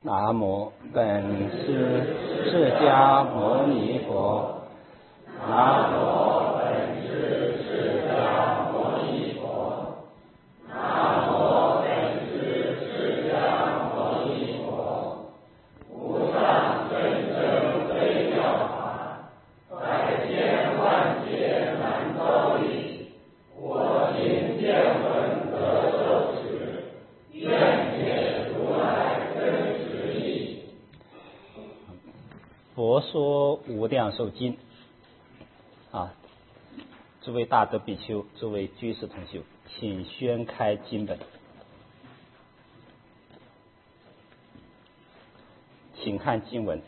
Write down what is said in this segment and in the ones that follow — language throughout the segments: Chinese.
南无本师释迦牟尼佛。南无本师释迦牟尼佛。南无本师释迦牟尼佛。无上甚深微妙法，百千万劫难遭遇。我今见闻得受持，愿解如来真实义。佛说无量寿经诸位大德比丘，诸位居士同修，请宣开经本。请看经文。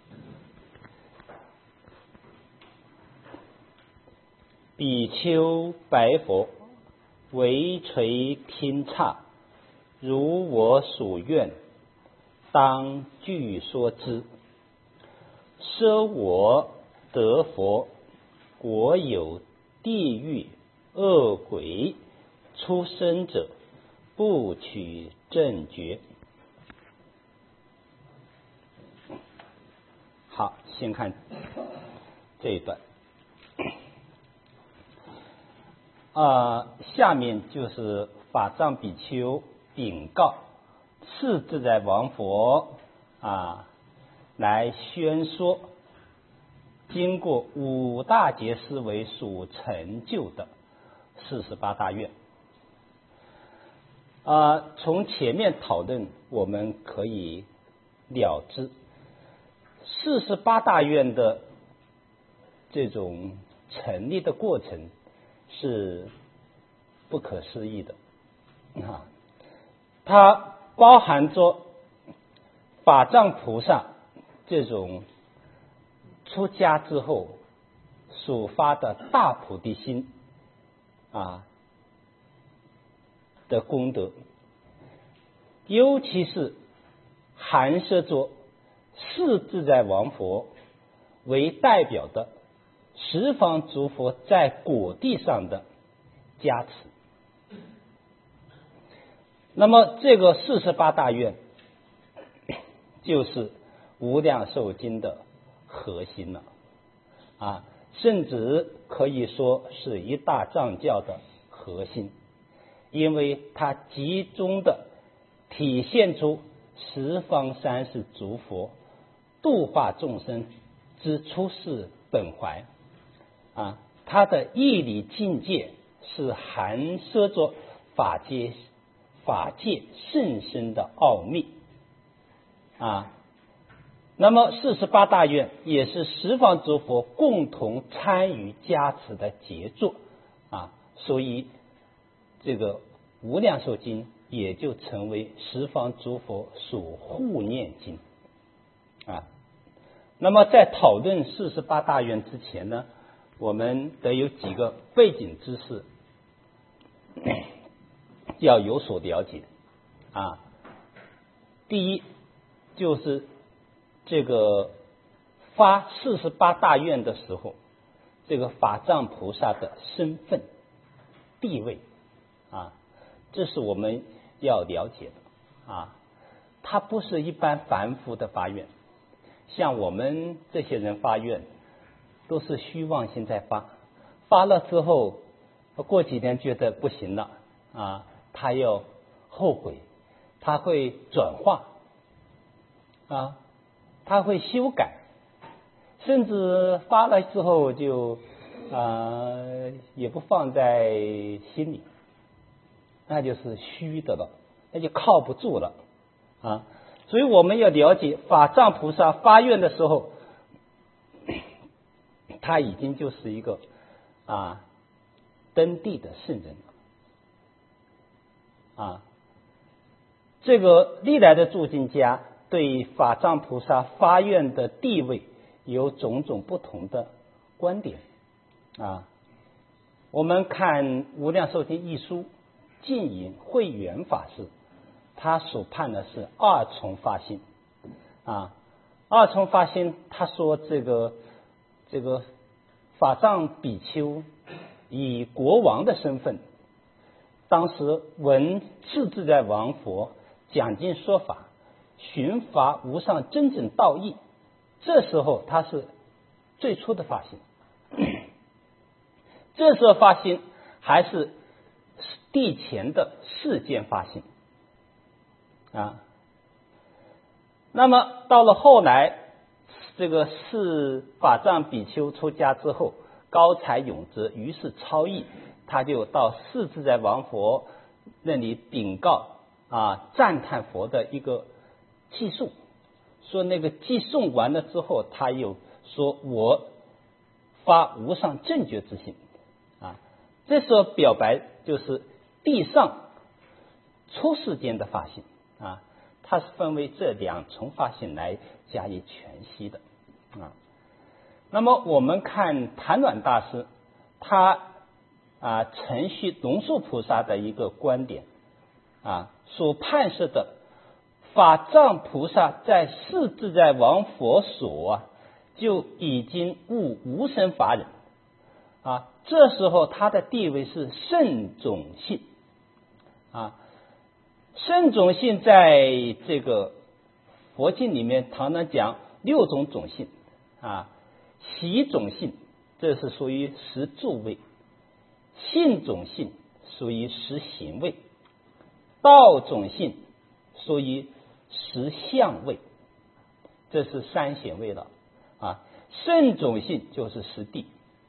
比丘白佛，唯垂听刹，如我所愿，当具说之。奢我得佛，国有地狱恶鬼出生者，不取正觉。好，先看这一段。下面就是法藏比丘禀告次自在王佛来宣说经过五大劫思维所成就的48大愿。从前面讨论我们可以了知48大愿的这种成立的过程是不可思议的它包含着法藏菩萨这种出家之后所发的大菩提心的功德，尤其是含摄着四自在王佛为代表的十方诸佛在果地上的加持。那么这个48大愿就是无量寿经的核心了甚至可以说是一大藏教的核心，因为它集中的体现出十方三世诸佛度化众生之出世本怀它的义理境界是含摄着法界甚深的奥秘那么48大愿也是十方诸佛共同参与加持的杰作所以这个无量寿经也就成为十方诸佛所护念经那么在讨论48大愿之前呢，我们得有几个背景知识要有所了解第一就是这个发48大愿的时候，这个法藏菩萨的身份地位这是我们要了解的他不是一般凡夫的发愿，像我们这些人发愿都是虚妄心在发了之后过几天觉得不行了他要后悔，他会转化他会修改，甚至发了之后就也不放在心里，那就是虚的了，那就靠不住了所以我们要了解法藏菩萨发愿的时候，他已经就是一个登地的圣人这个历来的注经家对法藏菩萨发愿的地位有种种不同的观点我们看《无量寿经》一书，净隐慧远法师他所判的是二重发心二重发心，他说这个法藏比丘以国王的身份，当时闻次自在王佛讲经说法， 寻发无上真正道义，这时候他是最初的发心。这时候发心还是地前的世间发心啊。那么到了后来，这个释法藏比丘出家之后，高才永泽于是超逸，他就到世自在王佛那里禀告赞叹佛的一个偈颂，说那个偈颂完了之后，他又说我发无上正觉之心啊。这时候表白就是地上出世间的发心啊，它是分为这两重发心来加以诠析的啊。那么我们看昙鸾大师，他承续龙树菩萨的一个观点所判释的法藏菩萨在世自在王佛所就已经悟无生法忍这时候他的地位是圣种性圣种性在这个佛经里面常常讲六种种性习种性，这是属于十住位；性种性属于十行位；道种性属于十相位，这是三显位了圣种性就是十地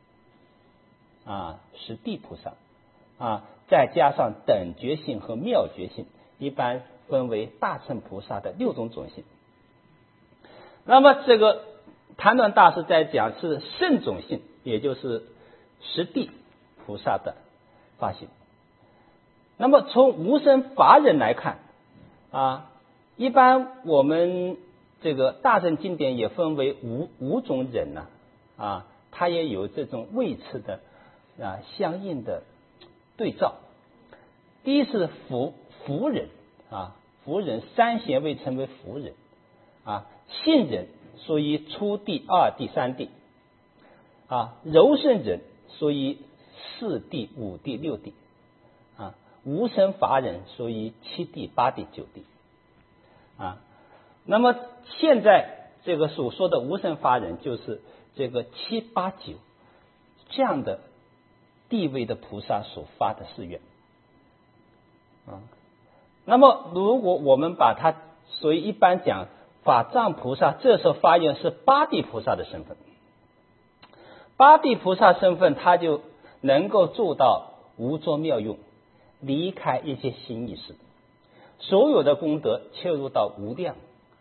十地菩萨再加上等觉性和妙觉性，一般分为大乘菩萨的六种种性。那么这个昙鸾大师在讲是圣种性，也就是十地菩萨的发心。那么从无生法忍来看一般我们这个大乘经典也分为五种忍它也有这种位次的相应的对照。第一是福忍福忍三贤位称为福忍信忍属于初地、二地、三地柔胜忍属于四地、五地、六地无生法忍属于七地、八地、九地那么现在这个所说的无生法忍就是这个七八九这样的地位的菩萨所发的誓愿那么如果我们把它，所以一般讲法藏菩萨这时候发愿是八地菩萨的身份，八地菩萨身份他就能够做到无着妙用，离开一切心意识，所有的功德切入到无量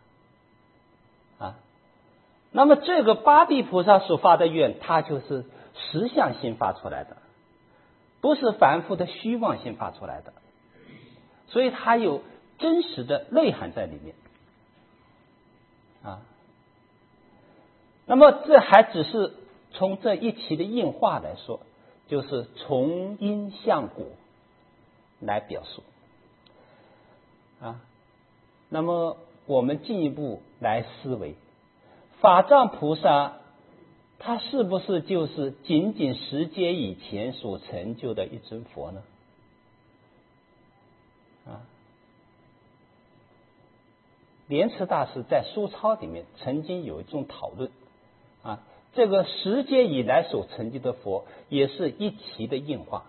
那么这个八地菩萨所发的愿，它就是实相心发出来的，不是凡夫的虚妄心发出来的，所以它有真实的内涵在里面那么这还只是从这一期的应化来说，就是从因向果来表述那么我们进一步来思维，法藏菩萨他是不是就是仅仅10劫以前所成就的一尊佛呢莲池大师在书抄里面曾经有一种讨论这个10劫以来所成就的佛也是一期的应化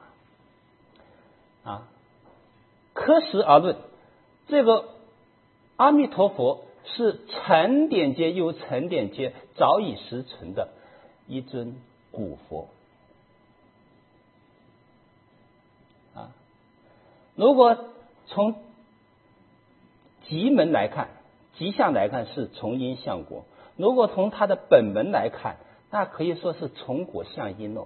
科实而论，这个阿弥陀佛是沉点界又沉点界早已实存的一尊古佛如果从极门来看，极相来看是从因向果，如果从它的本门来看，那可以说是从果向因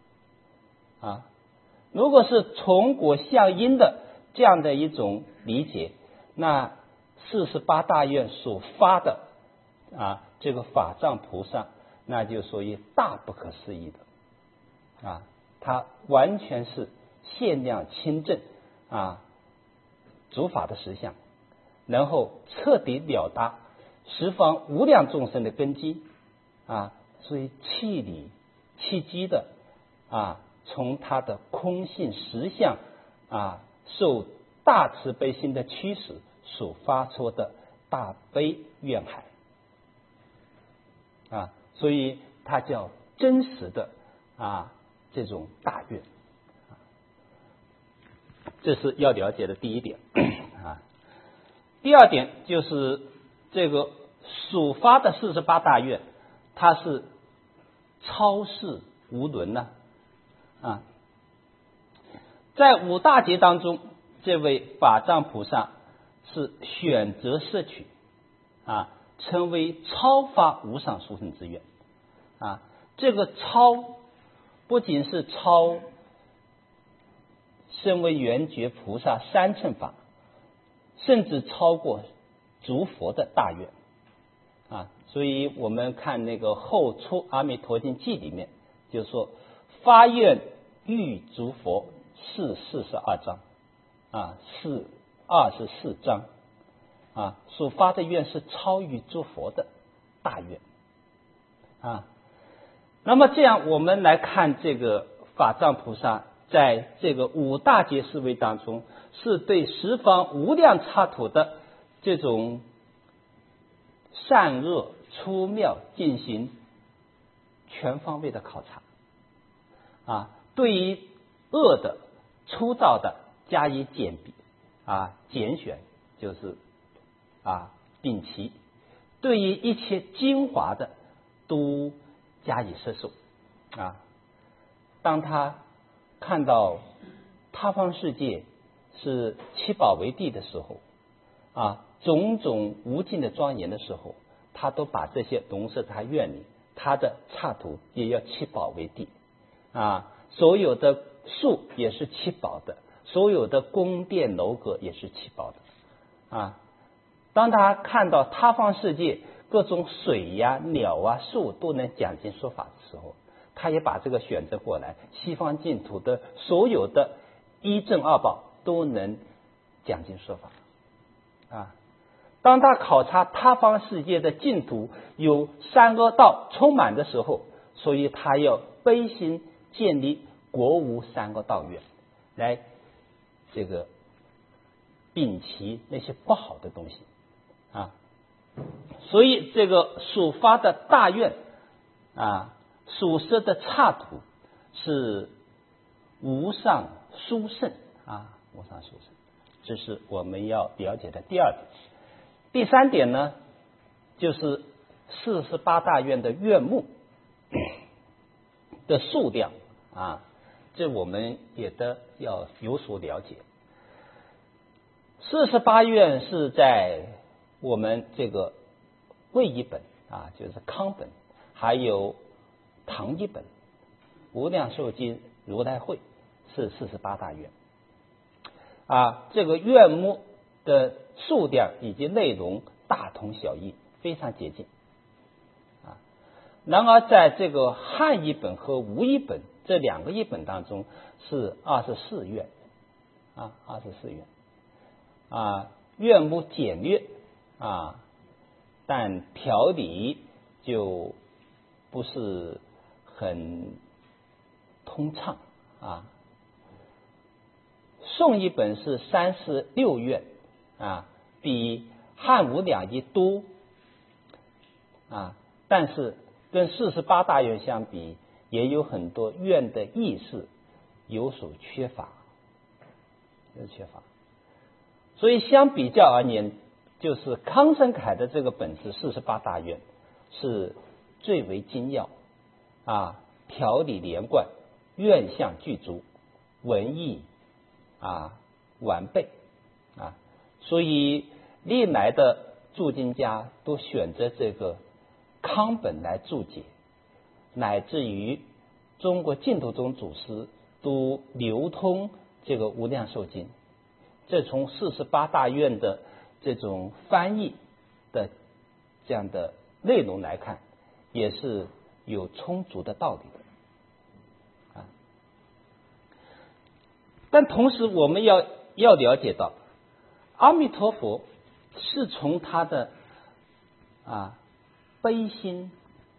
如果是从果向因的这样的一种理解，那48大愿所发的这个法藏菩萨，那就属于大不可思议的它完全是限量清正诸法的实相，然后彻底了达十方无量众生的根基所以气理气机的从它的空性实相受大慈悲心的驱使所发出的大悲愿海啊，所以它叫真实的这种大愿，这是要了解的第一点啊。第二点就是这个属发的48大愿，它是超世无伦呢在五大劫当中，这位法藏菩萨是选择摄取称为超发无上殊胜之愿这个超不仅是超身为圆觉菩萨三乘法，甚至超过诸佛的大愿所以我们看那个后出阿弥陀经记里面就说发愿欲诸佛是42章是24章所发的愿是超于诸佛的大愿那么这样我们来看这个法藏菩萨在这个五大劫思维当中，是对十方无量刹土的这种善恶粗妙进行全方位的考察对于恶的粗糙的加以拣选，就是摒弃，对于一切精华的都加以摄受当他看到他方世界是七宝为地的时候种种无尽的庄严的时候，他都把这些笼摄他愿里，他的刹土也要七宝为地所有的树也是七宝的，所有的宫殿楼阁也是七宝的当他看到他方世界各种水鸟树都能讲经说法的时候，他也把这个选择过来，西方净土的所有的一正二宝都能讲经说法当他考察他方世界的净土有三恶道充满的时候，所以他要悲心建立国无三恶道愿，来这个摒弃那些不好的东西所以这个所发的大愿所摄的刹土是无上殊胜无上殊胜，这是我们要了解的第二点。第三点呢，就是48大愿的愿目的数量这我们也得要有所了解。48愿是在我们这个魏译本就是康本，还有唐译本无量寿经如来会是48大愿这个愿目的数量以及内容大同小异，非常接近然而在这个汉译本和吴译本这两个译本当中是24愿24愿愿目简略但条理就不是很通畅宋译本是36愿比汉吴两译多但是跟48大愿相比，也有很多愿的意思有所缺乏所以相比较而言，就是康生凯的这个本子48大愿是最为精要条理连贯，愿相具足，文意完备所以历来的注经家都选择这个康本来注解，乃至于中国净土宗祖师都流通这个无量寿经。这从48大愿的这种翻译的这样的内容来看，也是有充足的道理的但同时我们要了解到，阿弥陀佛是从他的悲心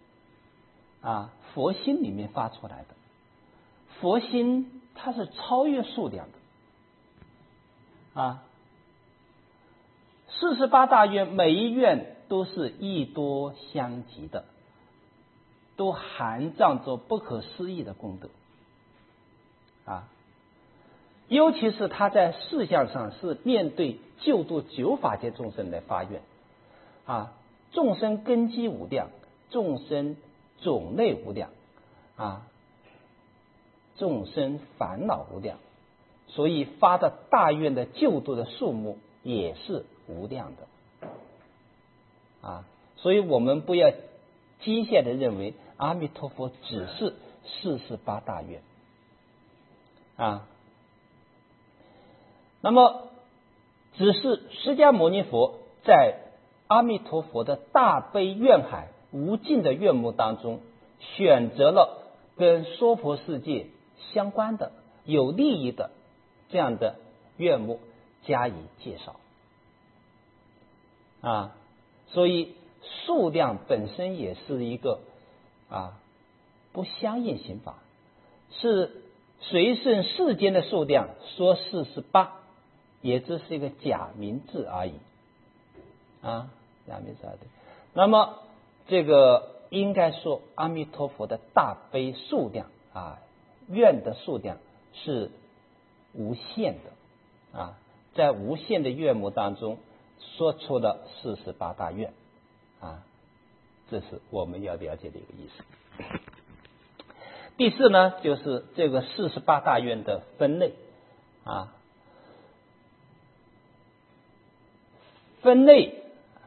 佛心里面发出来的。佛心它是超越数量的 48大愿每一愿都是益多相集的，都含藏着不可思议的功德啊！尤其是他在事项上是面对救度九法界众生来发愿啊，众生根基无量，众生种类无量啊，众生烦恼无量，所以发的大愿的救度的数目也是无量的啊！所以我们不要机械的认为阿弥陀佛只是48大愿啊。那么只是释迦牟尼佛在阿弥陀佛的大悲愿海无尽的愿目当中，选择了跟娑婆世界相关的有利益的这样的愿目加以介绍啊，所以数量本身也是一个不相应行法，是随顺世间的数量说48，也只是一个假名字而已啊，假名字而已。那么这个应该说阿弥陀佛的大悲数量愿的数量是无限的啊，在无限的愿目当中说出了48大愿啊，这是我们要了解的一个意思。第四呢，就是这个48大愿的分类啊，分类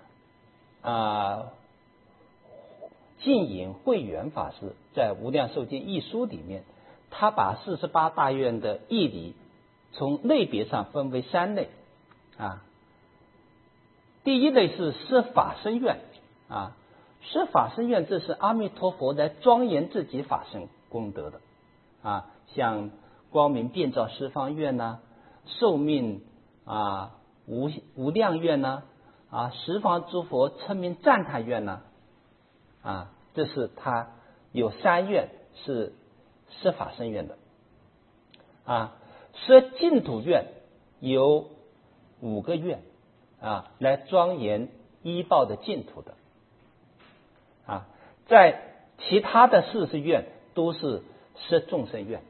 净隐慧远法师在《无量寿经义书》里面，他把48大愿的义理从类别上分为3类啊。第一类是施法身愿啊，施法身愿这是阿弥陀佛来庄严自己法身功德的啊，像光明遍照十方愿呐，寿命无量愿呐十方诸佛称名赞叹愿呐这是他有3愿是施法身愿的施净土愿有5个愿来庄严依报的净土的在其他的40愿都是施众生愿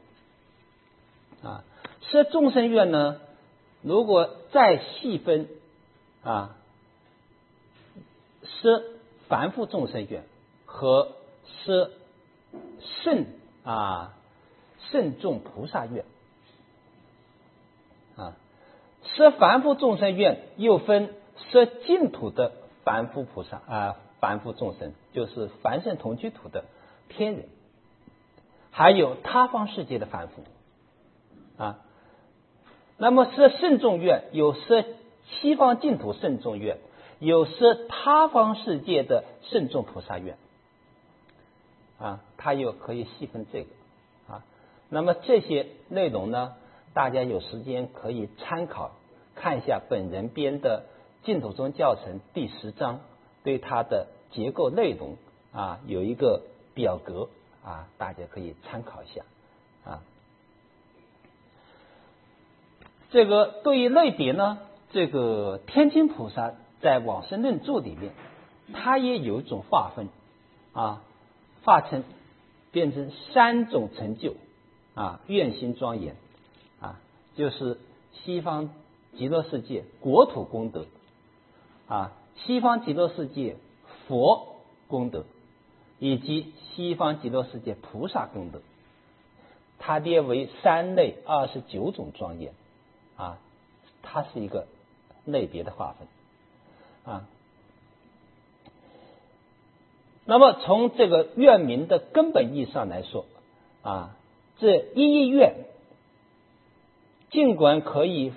施众生愿呢，如果再细分施凡夫众生愿和施圣众菩萨愿施凡夫众生愿又分施净土的凡夫菩萨凡夫众生，就是凡圣同居土的天人，还有他方世界的凡夫那么施圣众愿有施西方净土圣众愿，有施他方世界的圣众菩萨愿他又可以细分这个那么这些内容呢，大家有时间可以参考看一下本人编的净土宗教程第10章，对它的结构内容有一个表格大家可以参考一下这个对于类别呢，这个天津菩萨在往生论注里面，他也有一种划分划成变成3种成就愿心庄严就是西方极乐世界国土功德西方极乐世界佛功德以及西方极乐世界菩萨功德，它列为3类29种庄严它是一个类别的划分那么从这个愿名的根本意义上来说这一愿尽管可以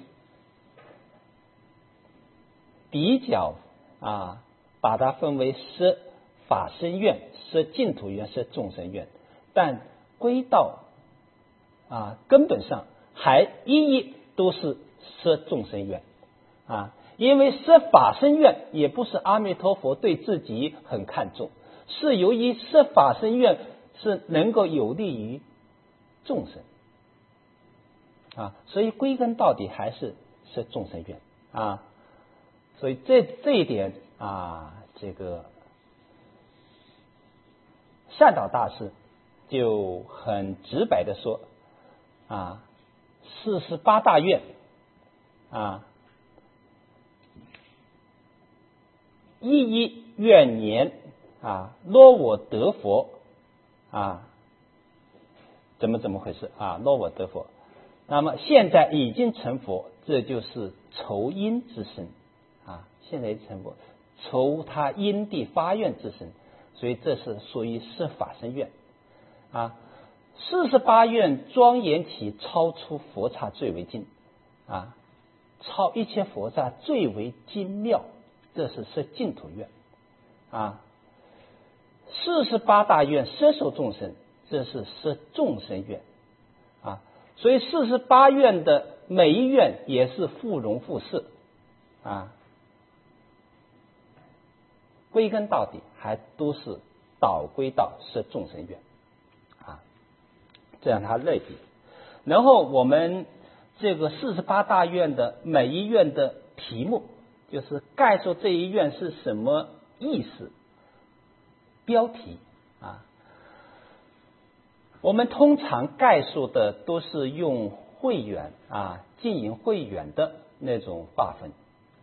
比较把它分为施法身愿、施净土愿、施众生愿，但归到根本上还一都是施众生愿因为施法身愿也不是阿弥陀佛对自己很看重，是由于施法身愿是能够有利于众生所以归根到底还是众生愿所以这一点这个善导大师就很直白的说48大愿一一愿年若我得佛怎么回事若我得佛，那么现在已经成佛，这就是酬因之身现在成佛，酬他因地发愿之身，所以这是属于是法身愿48愿庄严起，超出佛刹最为精超一切佛刹最为精妙，这是净土愿48大愿摄受众生，这是摄众生愿所以48愿的每一愿也是复容复摄归根到底还都是导归到摄众生愿这样它类比。然后我们这个48大愿的每一愿的题目，就是概述这一愿是什么意思，标题我们通常概述的都是用会员经营会员的那种划分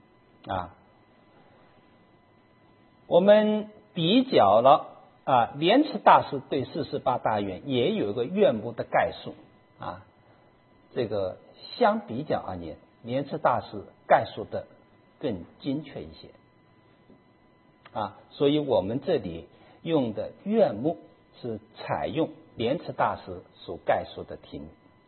我们比较了莲池大师对48大愿也有一个愿目的概述这个相比较而言，莲池大师概述的更精确一些所以我们这里用的愿目是采用莲池大师所概述的题目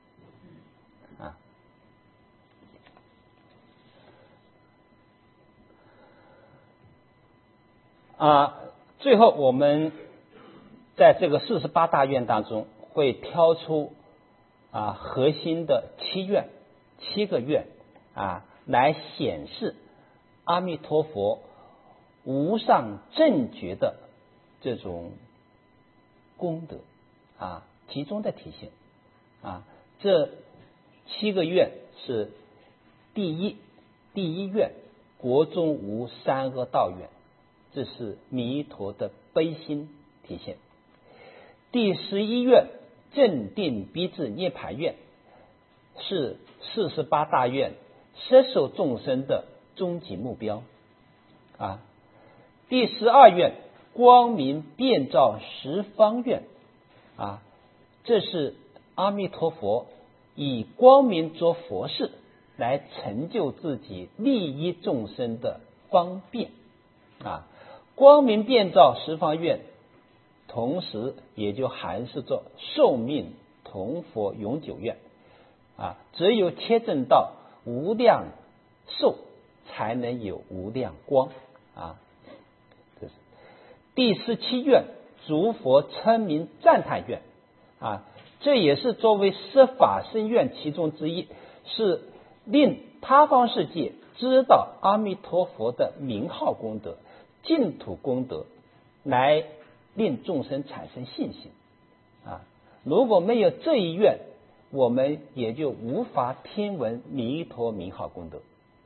最后我们在这个48大愿当中会挑出核心的7个愿来显示阿弥陀佛无上正觉的这种功德其中的体现这7个愿是第一愿国中无三恶道愿，这是弥陀的悲心体现。第11愿正定逼至涅槃愿，是48大愿摄受众生的终极目标第12愿光明遍照十方愿这是阿弥陀佛以光明作佛事来成就自己利益众生的方便光明遍照十方愿，同时也就含释着寿命同佛永久愿只有切证到无量寿，才能有无量光这是第17愿诸佛称名赞叹愿这也是作为摄法身愿其中之一，是令他方世界知道阿弥陀佛的名号功德、净土功德，来令众生产生信心如果没有这一愿，我们也就无法听闻弥陀名号功德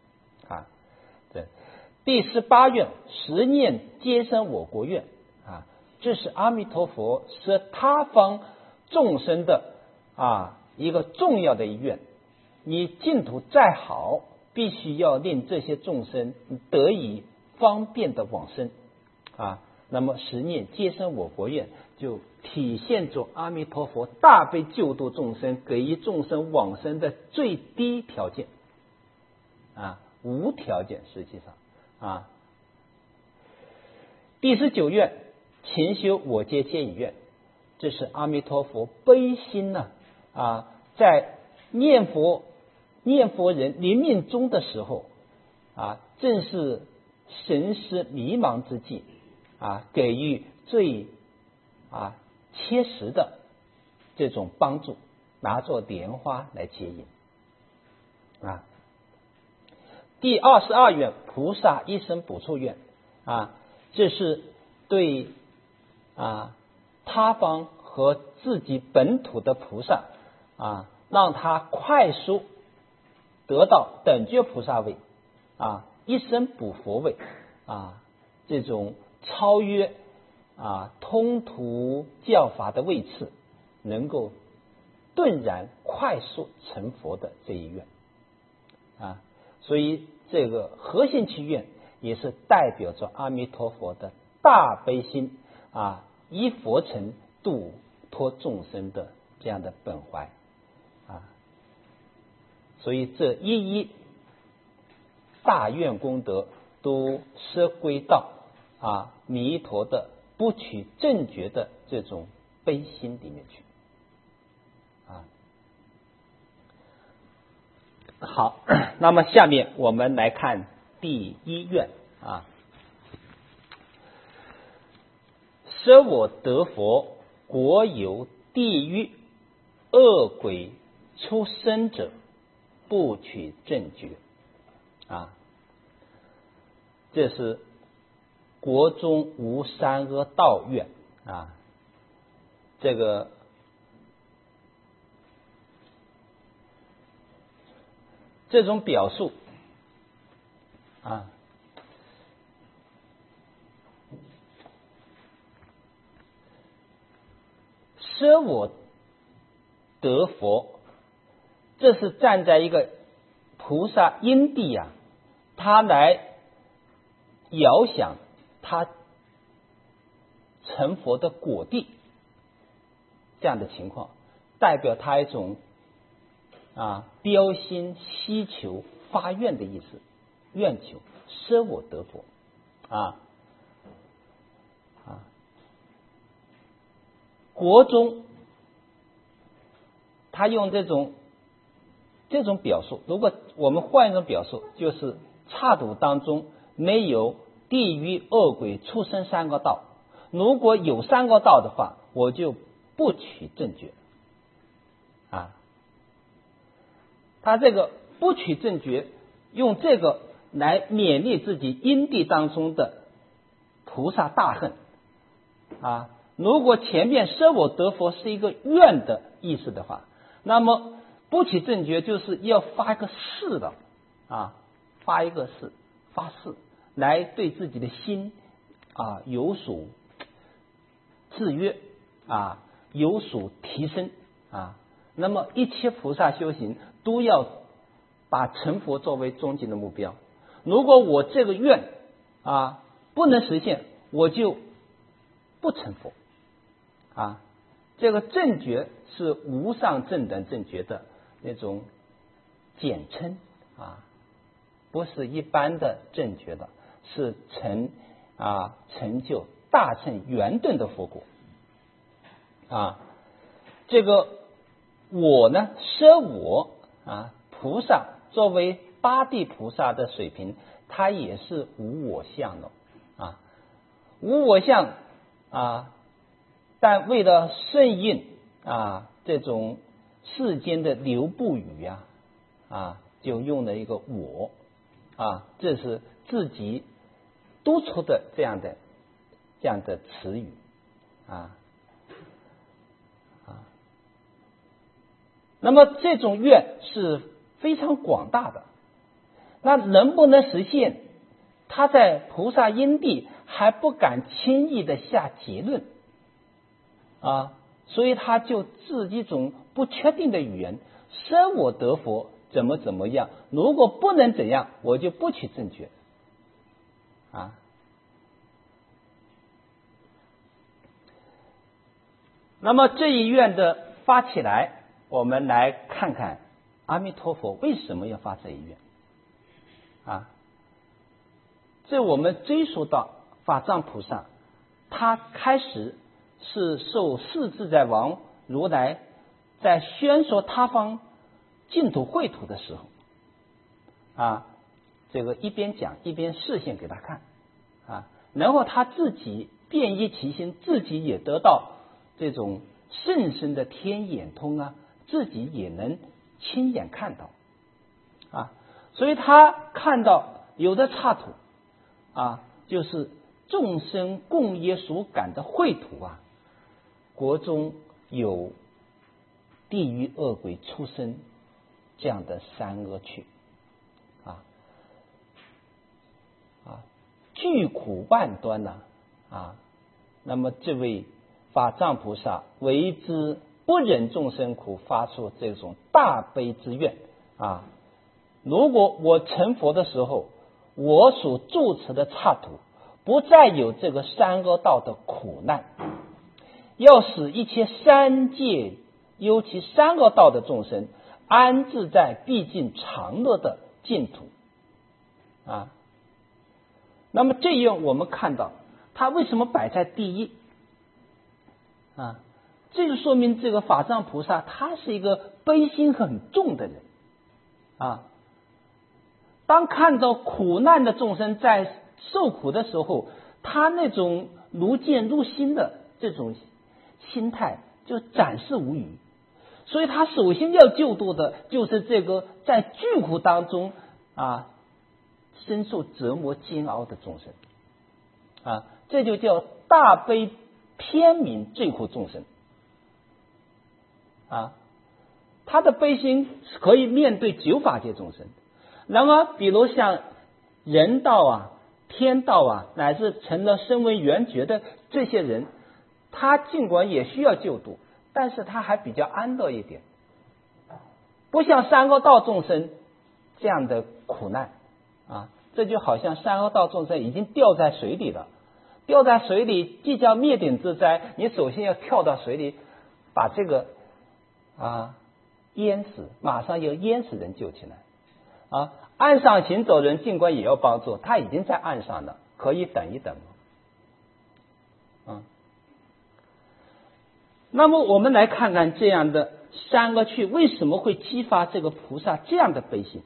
第18愿十念皆生我国愿这是阿弥陀佛摄他方众生的一个重要的一愿。你净土再好，必须要令这些众生得以方便的往生那么十念皆生我国愿就体现出阿弥陀佛大悲救度众生，给予众生往生的最低条件无条件。实际上第19愿勤修我皆以愿，这是阿弥陀佛悲心在念佛人临命终的时候正是神识迷茫之际给予最切实的这种帮助，拿作莲花来接引第22愿菩萨一生补处愿这是对他方和自己本土的菩萨让他快速得到等觉菩萨位一生补佛位这种超越通途教法的位次，能够顿然快速成佛的这一愿所以这个核心祈愿也是代表着阿弥陀佛的大悲心依佛乘度脱众生的这样的本怀所以这一大愿功德都摄归到弥陀的不取正觉的这种悲心里面去好，那么下面我们来看第一愿舍我得佛，国有地狱恶鬼出生者，不取正觉这是国中无三恶道愿这种表述舍我得佛，这是站在一个菩萨因地他来遥想他成佛的果地，这样的情况，代表他一种标心希求发愿的意思，愿求舍我得佛国中他用这种表述，如果我们换一种表述，就是刹土当中没有地狱恶鬼畜生三个道，如果有三个道的话，我就不取正觉他这个不取正觉，用这个来勉励自己因地当中的菩萨大恨如果前面舍我得佛是一个愿的意思的话，那么不取正觉就是要发一个誓的发一个誓，发誓来对自己的心有所制约有所提升那么一切菩萨修行都要把成佛作为终极的目标。如果我这个愿不能实现，我就不成佛这个正觉是无上正等正觉的那种简称不是一般的正觉的，是成就大乘圆顿的佛果这个我呢，舍我菩萨作为八地菩萨的水平，它也是无我相的无我相但为了顺应这种世间的流布语就用了一个我这是自己督促的这样的词语那么这种愿是非常广大的，那能不能实现，他在菩萨因地还不敢轻易的下结论所以他就自己一种不确定的语言，舍我得佛怎么样，如果不能怎样，我就不取正觉那么这一愿的发起来，我们来看看阿弥陀佛为什么要发这一愿这我们追溯到法藏菩萨，他开始是受世自在王如来在宣说他方净土秽土的时候这个一边讲一边示现给他看然后他自己变异其心，自己也得到这种甚深的天眼通自己也能亲眼看到所以他看到有的刹土就是众生共业所感的秽土国中有地狱恶鬼畜生这样的三恶趣巨苦万端呐那么这位法藏菩萨为之不忍众生苦，发出这种大悲之愿如果我成佛的时候，我所住持的刹土不再有这个三恶道的苦难，要使一切三界尤其三恶道的众生安置在毕竟常乐的净土那么这样我们看到他为什么摆在第一这就说明这个法藏菩萨他是一个悲心很重的人当看到苦难的众生在受苦的时候，他那种如见入心的这种心态就展示无余。所以他首先要救度的就是这个在巨苦当中深受折磨煎熬的众生这就叫大悲偏悯最苦众生他的悲心可以面对九法界众生。然而比如像人道天道乃至成了身为缘觉的这些人，他尽管也需要救度，但是他还比较安乐一点，不像三恶道众生这样的苦难这就好像三恶道众生已经掉在水里了，掉在水里即将灭顶之灾，你首先要跳到水里把这个淹死，马上要淹死人救起来岸上行走人尽管也要帮助，他已经在岸上了，可以等一等那么我们来看看这样的三恶趣为什么会激发这个菩萨这样的悲心。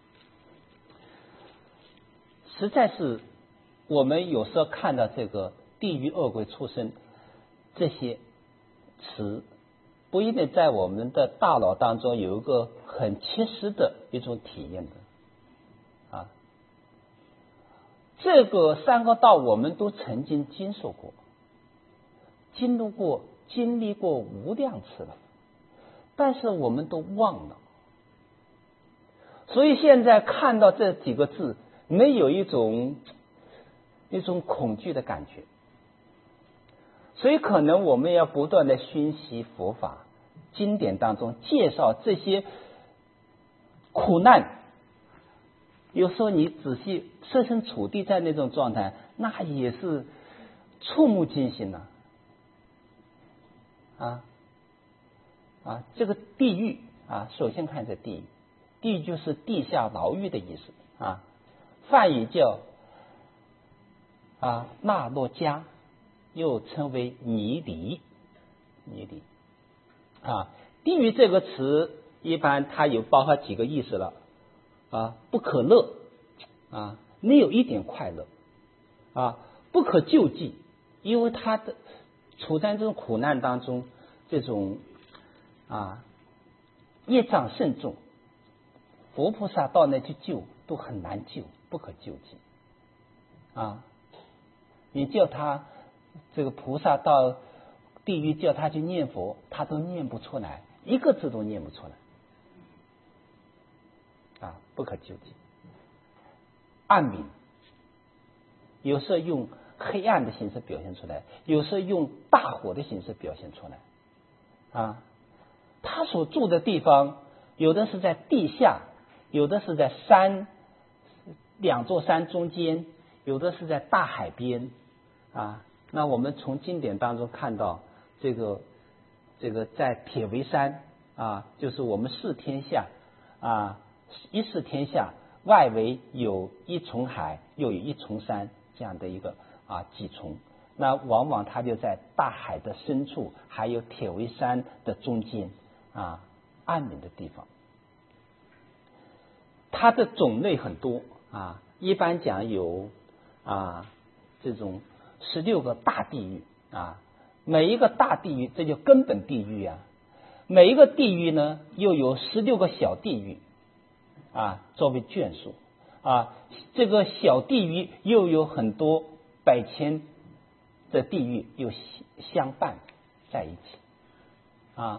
实在是我们有时候看到这个地狱恶鬼畜生这些词，不一定在我们的大脑当中有一个很切实的一种体验的这个三恶道我们都曾经经受过，经历过无量次了，但是我们都忘了。所以现在看到这几个字，没有一种恐惧的感觉。所以可能我们要不断的熏习佛法经典当中介绍这些苦难，有时候你仔细设身处地在那种状态，那也是触目惊心这个地狱首先看这地狱，地狱就是地下牢狱的意思梵语叫那洛迦，又称为尼离地狱这个词一般它有包含几个意思了不可乐没有一点快乐不可救济，因为他的处在这种苦难当中，这种业障甚重，佛菩萨到那去救都很难救，不可救济你叫他这个菩萨到地狱叫他去念佛，他都念不出来，一个字都念不出来不可救济。暗明有时候用黑暗的形式表现出来，有时候用大火的形式表现出来他所住的地方有的是在地下，有的是在两座山中间，有的是在大海边那我们从经典当中看到这个在铁围山就是我们视天下一视天下，外围有一重海，又有一重山，这样的一个几重，那往往它就在大海的深处，还有铁围山的中间暗明的地方。它的种类很多一般讲有这种16个大地狱每一个大地狱这就根本地狱每一个地狱呢又有16个小地狱作为眷属这个小地狱又有很多百千的地狱又相伴在一起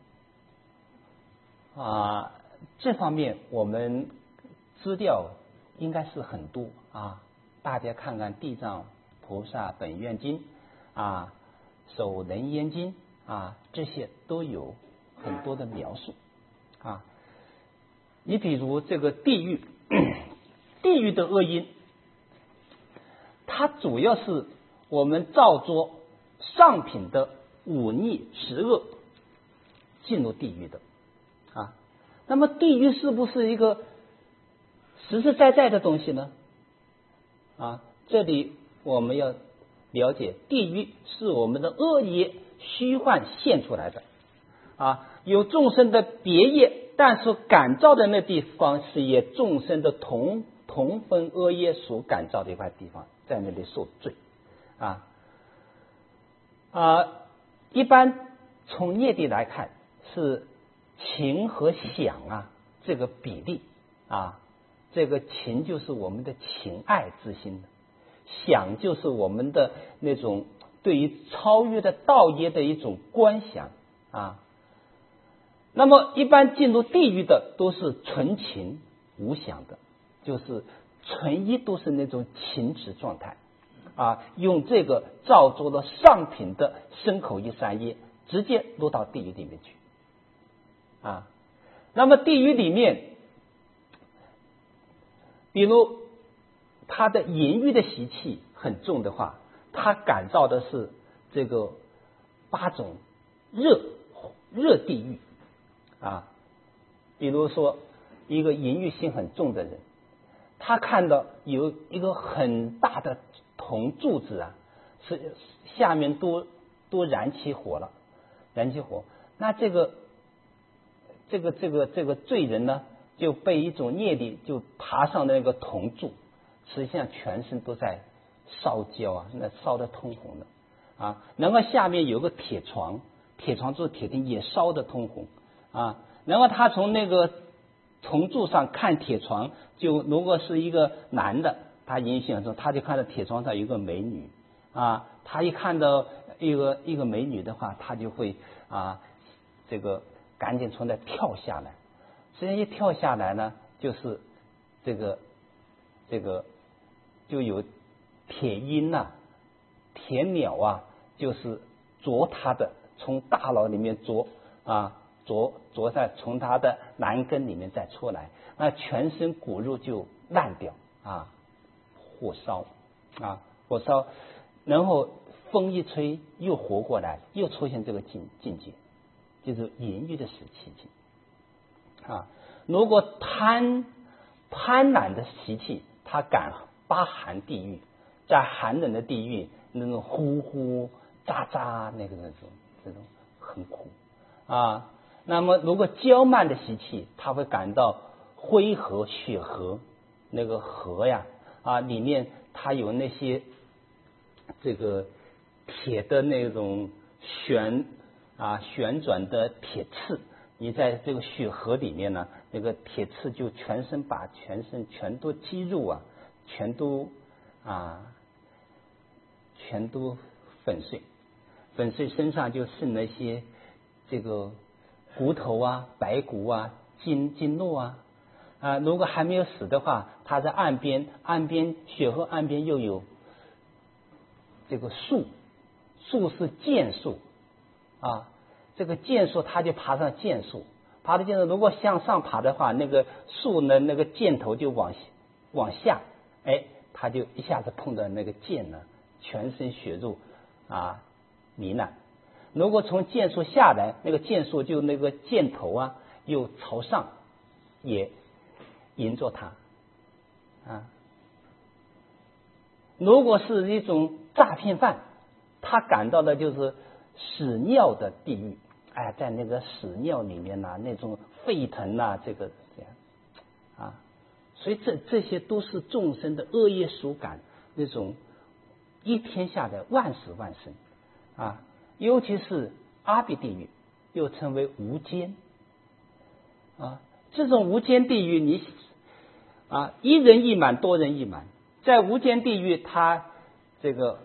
这方面我们资料应该是很多啊。大家看看《地藏菩萨本愿经》啊，《守人烟经》啊，这些都有很多的描述啊。你比如这个地狱，地狱的恶因，它主要是我们造作上品的忤逆十恶进入地狱的啊。那么地狱是不是一个实实在在的东西呢？啊，这里我们要了解，地狱是我们的恶业虚幻现出来的啊，有众生的别业，但是感召的那地方是以众生的同分恶业所感召的一块地方，在那里受罪一般从业地来看，是情和想啊这个比例啊，这个情就是我们的情爱之心，想就是我们的那种对于超越的道业的一种观想啊。那么一般进入地狱的都是纯情无想的，就是纯一都是那种情执状态啊，用这个造作了上品的身口意三业，直接落到地狱里面去啊。那么地狱里面，比如他的淫欲的习气很重的话，他感召的是这个8种热地狱啊。比如说一个淫欲心很重的人，他看到有一个很大的铜柱子啊，是下面都燃起火了，那这个罪人呢，就被一种业力就爬上那个铜柱，实际上全身都在烧焦啊，那烧得通红的啊。然后下面有个铁床就是铁钉，也烧得通红啊。然后他从那个铜柱上看铁床，就如果是一个男的，他影响中，他就看到铁床上有一个美女啊，他一看到一个美女的话，他就会这个赶紧从那跳下来。实际上一跳下来呢，就是这个就有铁鹰铁鸟就是啄他的，从大脑里面啄在从他的男根里面再出来，那全身骨肉就烂掉火烧，然后风一吹又活过来，又出现这个境界，就是淫欲的时期如果贪婪的习气，他感八寒地狱，在寒冷的地狱那种呼呼喳喳这种很苦那么如果骄慢的习气，他会感到灰河血河，那个河里面它有那些这个铁的那种旋转的铁刺，你在这个血河里面呢，那个铁刺就把全身全都肌肉全都粉碎，身上就剩那些这个骨头白骨经络如果还没有死的话，他在岸边血河岸边又有这个树是箭树这个箭树他就爬上箭树，如果向上爬的话，那个树呢，那个箭头就往下，他就一下子碰到那个箭呢，全身血肉糜烂。如果从箭树下来，那个箭树就那个箭头又朝上，也迎着他如果是一种诈骗犯，他感到的就是屎尿的地狱在那个屎尿里面那种沸腾这样所以这些都是众生的恶业所感，那种一天下来万死万生尤其是阿鼻地狱，又称为无间这种无间地狱，你一人一满，多人一满。在无间地狱，它这个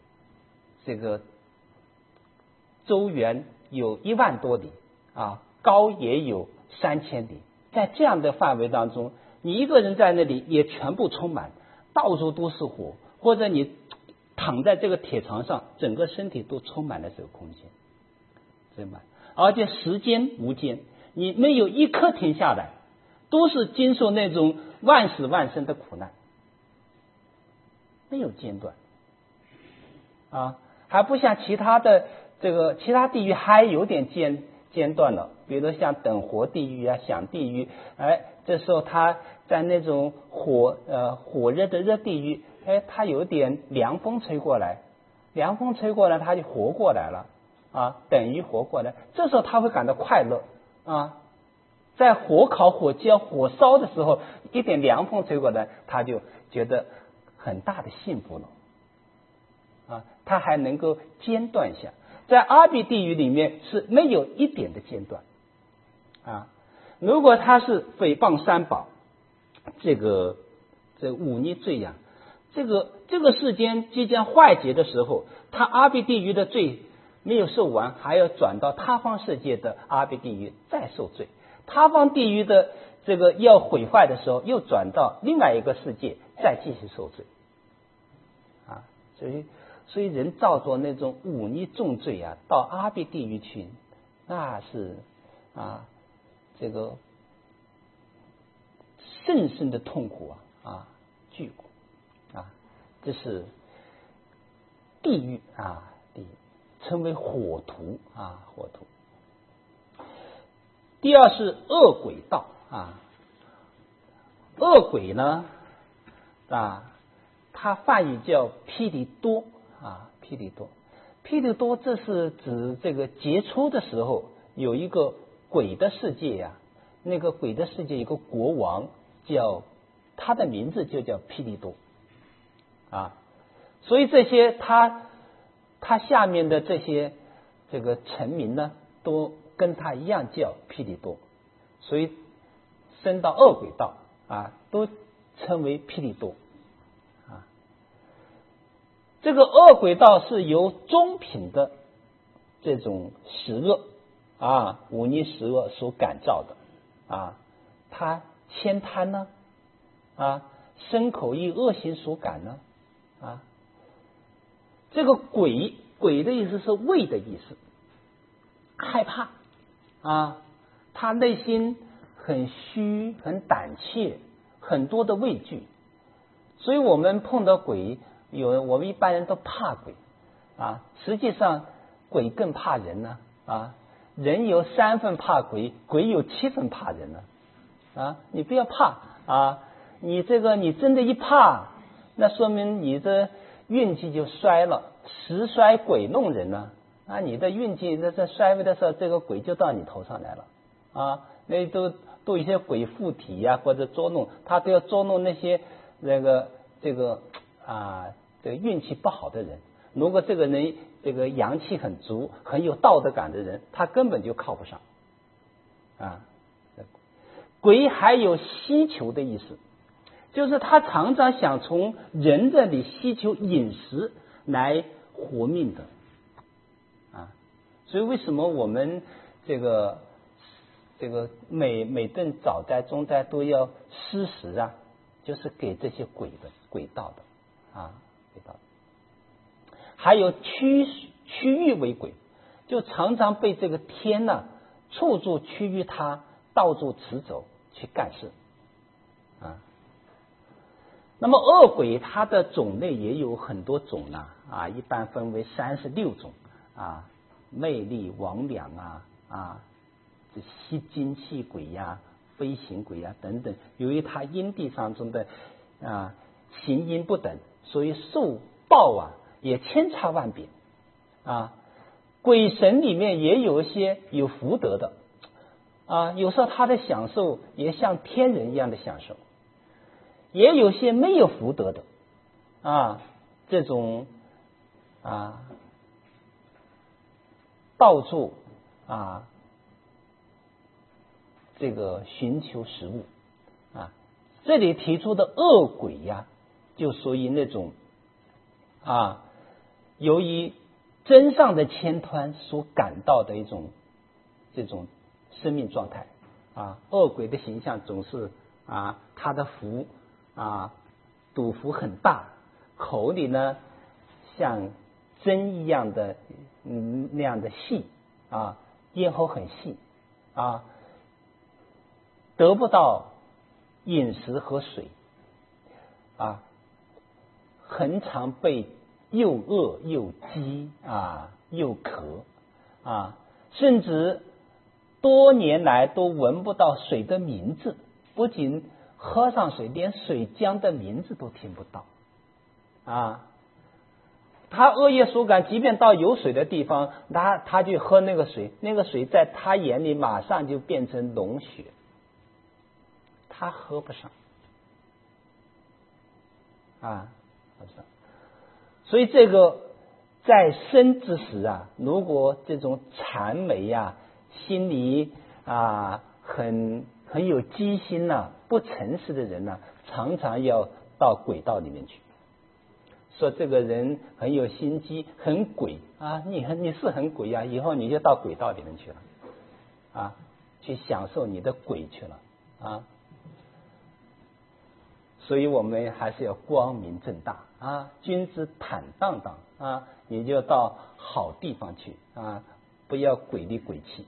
周圆有1万多里高也有3000里，在这样的范围当中， 你一个人在那里也全部充满，到处都是火，或者你躺在这个铁床上，整个身体都充满了这个空间，对吧？而且时间无间，你没有一刻停下来，都是经受那种万死万生的苦难，没有间断啊，还不像其他的其他地狱还有点间断了，比如像等活地狱啊、想地狱，这时候他在那种火热的热地狱，他有点凉风吹过来，他就活过来了啊，等于活过来，这时候他会感到快乐啊。在火烤、火焦、火烧的时候，一点凉风吹过来，他就觉得很大的幸福了啊，他还能够间断一下。在阿鼻地狱里面是没有一点的间断啊。如果他是诽谤三宝，这忤逆罪呀，这个世间即将坏结的时候，他阿鼻地狱的罪没有受完，还要转到他方世界的阿鼻地狱再受罪。他方地狱的要毁坏的时候，又转到另外一个世界再继续受罪啊。所以人造作那种忤逆重罪啊，到阿鼻地狱去，那是甚深的痛苦巨苦啊，这是地狱啊，地狱称为火图啊，火图。第二是恶鬼道啊，恶鬼呢它梵语叫毗梨多啊，毗梨多这是指结出的时候有一个鬼的世界呀，那个鬼的世界有个国王他的名字就叫毗梨多啊，所以这些他下面的这些臣民呢，都跟他一样叫毗梨多，所以升到恶鬼道啊，都称为毗梨多啊。这个恶鬼道是由中品的这种十恶啊，忤逆十恶所感召的啊，他悭贪呢身口意恶行所感呢啊。这个鬼的意思是畏的意思，害怕啊，他内心很虚、很胆怯，很多的畏惧，所以我们碰到鬼，我们一般人都怕鬼啊，实际上鬼更怕人呢啊，人有3分怕鬼，鬼有7分怕人呢啊，你不要怕啊，你真的一怕，那说明你的运气就衰了，时衰鬼弄人呢啊，你的运气在衰微的时候，这个鬼就到你头上来了啊，那都一些鬼附体呀，或者捉弄，他都要捉弄那些运气不好的人。如果这个人阳气很足、很有道德感的人，他根本就靠不上啊。鬼还有希求的意思，就是他常常想从人这里希求饮食来活命的啊。所以为什么我们每顿早斋中斋都要施食啊，就是给这些鬼道的啊，鬼道的。还有驱欲为鬼，就常常被这个天处处驱于他，到处驰走去干事啊。那么恶鬼它的种类也有很多种啊，一般分为36种啊，魅力魍魉这吸精气鬼呀、飞行鬼呀等等。由于它因地上中的行因不等，所以受报也千差万别啊。鬼神里面也有一些有福德的啊，有时候他的享受也像天人一样的享受，也有些没有福德的啊，这种到处寻求食物啊。这里提出的恶鬼呀，就属于那种由于真上的牵团所感到的这种生命状态啊。恶鬼的形象总是他的腹肚腹很大，口里呢像针一样的那样的细咽喉很细得不到饮食和水很常被又饿又饥又渴甚至多年来都闻不到水的名字，不仅喝上水，连水江的名字都听不到他恶业属感，即便到有水的地方，他去喝那个水，那个水在他眼里马上就变成脓血，他喝不上喝不上。所以这个在生之时如果这种谄媚心里很有机心不诚实的人常常要到鬼道里面去，说这个人很有心机，很鬼你是很鬼以后你就到鬼道里面去了去享受你的鬼去了所以我们还是要光明正大君子坦荡荡你就到好地方去不要鬼里鬼气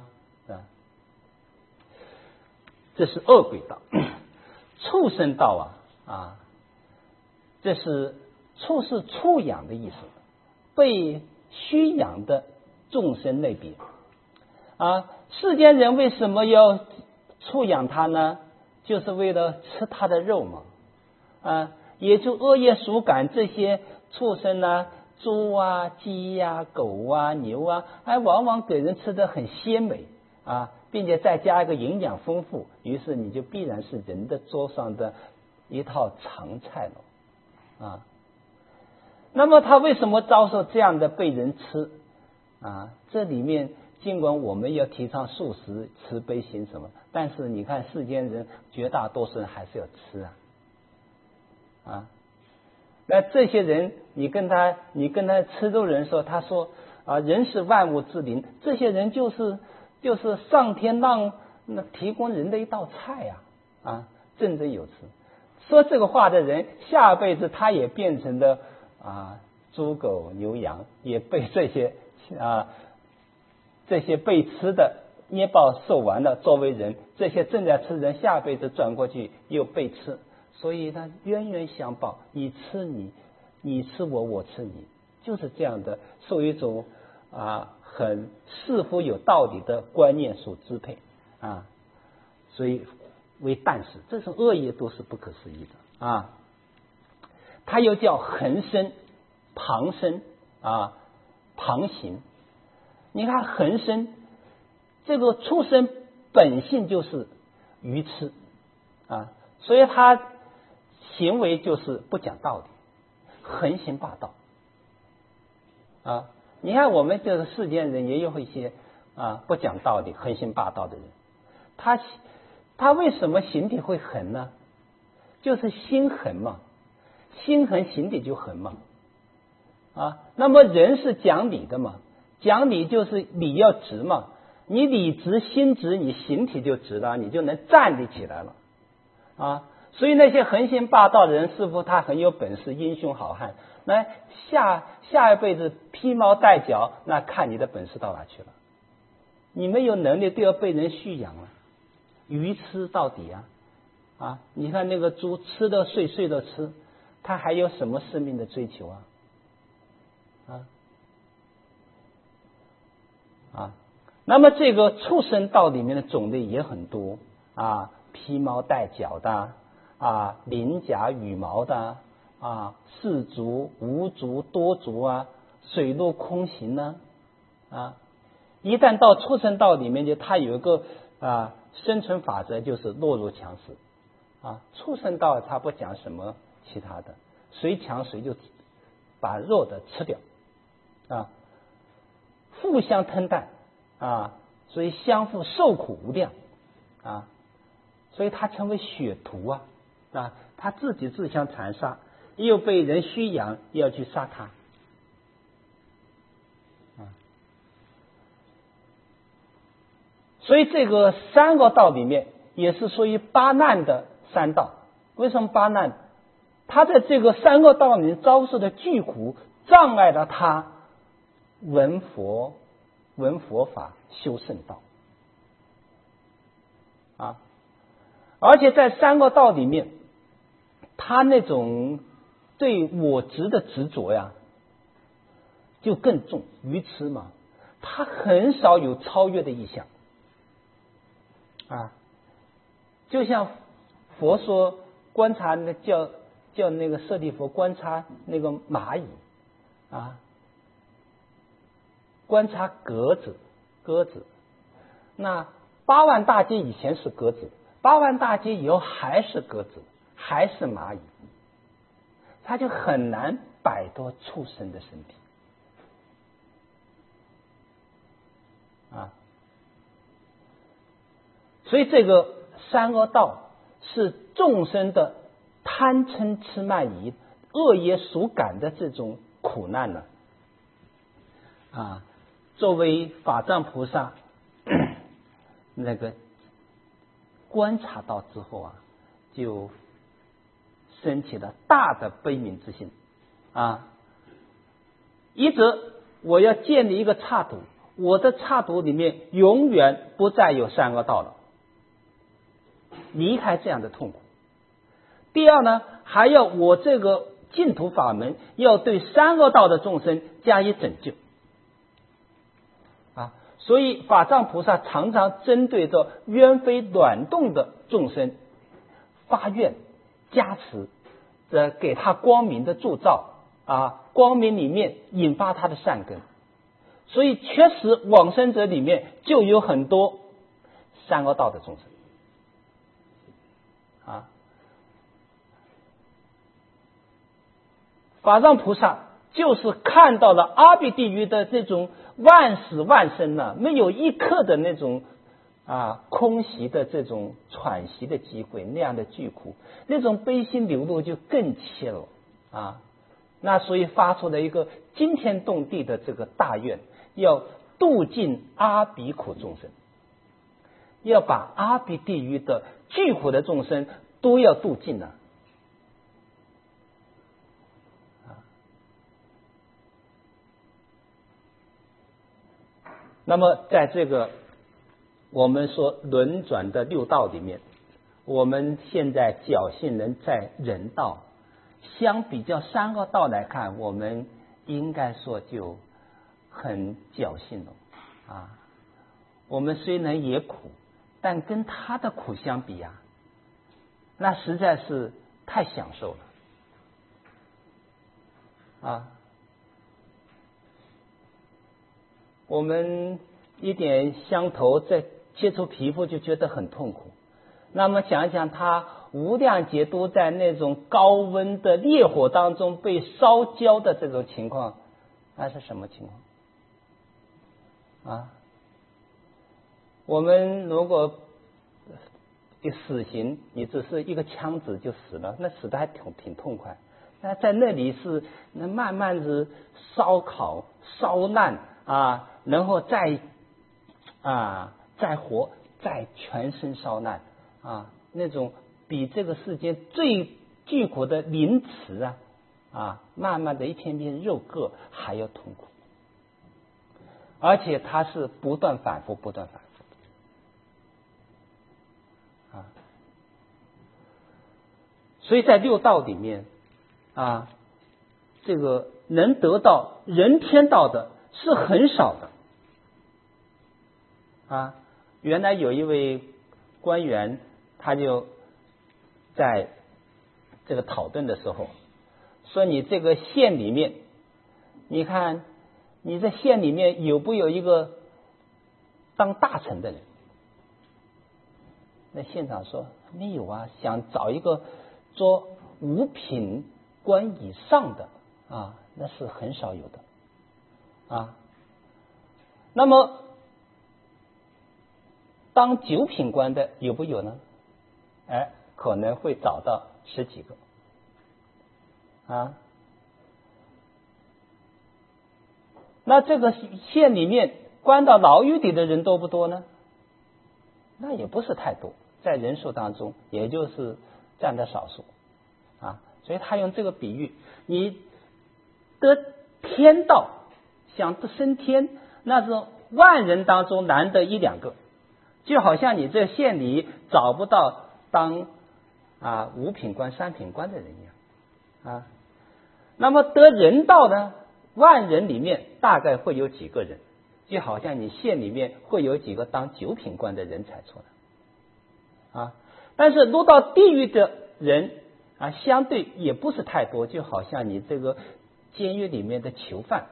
这是恶鬼道。畜生道这是畜是畜养的意思，被虚养的众生类别世间人为什么要畜养他呢？就是为了吃他的肉嘛也就恶业属感这些畜生猪鸡狗牛往往给人吃的很鲜美并且再加一个营养丰富，于是你就必然是人的桌上的一套常菜了那么他为什么遭受这样的被人吃这里面尽管我们要提倡素食慈悲心什么，但是你看世间人绝大多数人还是要吃那这些人你跟他吃肉人说，他说人是万物之灵，这些人就是上天让提供人的一道菜振振有词。说这个话的人下辈子他也变成了猪狗牛羊，也被这些被吃的捏爆受完了作为人，这些正在吃人下辈子转过去又被吃，所以他冤冤相报，你吃你吃我，我吃你，就是这样的受一种很似乎有道理的观念所支配所以为但是这种恶业都是不可思议的它又叫恒生、旁生旁行。你看恒生这个畜生本性就是愚痴所以他行为就是不讲道理，横行霸道你看我们这个世间人也有一些不讲道理横行霸道的人，他为什么形体会横呢？就是心横嘛，心横形体就横嘛那么人是讲理的嘛，讲理就是理要直嘛，你理直心直，你形体就直了，你就能站立起来了所以那些横行霸道的人似乎他很有本事，英雄好汉，那下一辈子披毛戴角，那看你的本事到哪去了。你没有能力都要被人蓄养了，愚痴到底你看那个猪吃的睡的吃，它还有什么生命的追求那么这个畜生道里面的种类也很多披毛戴角的鳞甲羽毛的四足无足多足水陆空行一旦到畜生道里面它有一个生存法则，就是弱肉强食畜生道它不讲什么其他的，谁强谁就把弱的吃掉互相吞啖所以相互受苦无量所以他成为血屠他自己自相残杀，又被人虚养，要去杀他所以这个三个道里面也是属于八难的三道。为什么八难？他在这个三恶道里面遭受的巨苦，障碍了他闻佛法修圣道啊。而且在三恶道里面，他那种对我执的执着呀就更重，愚痴嘛，他很少有超越的意象啊。就像佛说观察那叫那个舍利弗观察那个蚂蚁啊，观察鸽子，那8万大劫以前是鸽子，8万大劫以后还是鸽子，还是蚂蚁，他就很难摆脱畜生的身体啊。所以这个三恶道是众生的贪嗔痴慢疑恶业所感的这种苦难呢啊。作为法藏菩萨那个观察到之后啊，就升起了大的悲悯之心啊。一则我要建立一个刹土，我的刹土里面永远不再有三恶道了，离开这样的痛苦。第二呢，还要我这个净土法门要对三恶道的众生加以拯救啊。所以法藏菩萨常常针对着冤非卵动的众生发愿加持，给他光明的铸造啊，光明里面引发他的善根。所以确实往生者里面就有很多三恶道的众生啊。法藏菩萨就是看到了阿鼻地狱的这种万死万生呢，没有一刻的那种空隙的这种喘息的机会，那样的巨苦，那种悲心流露就更切了啊。那所以发出了一个惊天动地的这个大愿，要度尽阿鼻苦众生，要把阿鼻地狱的巨苦的众生都要度尽了。那么在这个我们说轮转的六道里面，我们现在侥幸能在人道，相比较三恶道来看，我们应该说就很侥幸了啊。我们虽然也苦，但跟他的苦相比啊，那实在是太享受了啊。我们一点香头在接触皮肤就觉得很痛苦，那么想一想他无量劫都在那种高温的烈火当中被烧焦的这种情况，那是什么情况啊？我们如果死刑，你只是一个枪子就死了，那死的还挺痛快。那在那里是那慢慢的烧烤烧烂啊，然后再活，再全身烧烂啊，那种比这个世间最巨苦的凌迟慢慢的一片片肉疙还要痛苦，而且它是不断反复所以在六道里面这个能得到人天道的是很少的原来有一位官员，他就在这个讨论的时候说，你这个县里面，你看你这县里面有不有一个当大臣的人？那县长说没有啊，想找一个做五品官以上的那是很少有的那么当九品官的有不有呢？可能会找到10几个那这个县里面关到牢狱里的人多不多呢？那也不是太多， 在人数当中也就是占的少数啊。所以他用这个比喻，你得天道，想得升天，那是万人当中难得一两个，就好像你这县里找不到当五品官三品官的人一样啊。那么得人道呢，万人里面大概会有几个人，就好像你县里面会有几个当九品官的人才出来啊。但是落到地狱的人相对也不是太多，就好像你这个监狱里面的囚犯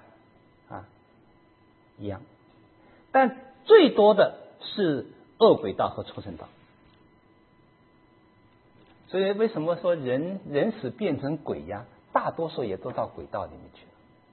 一样。但最多的是恶鬼道和畜生道。所以为什么说人死变成鬼呀？大多数也都到鬼道里面去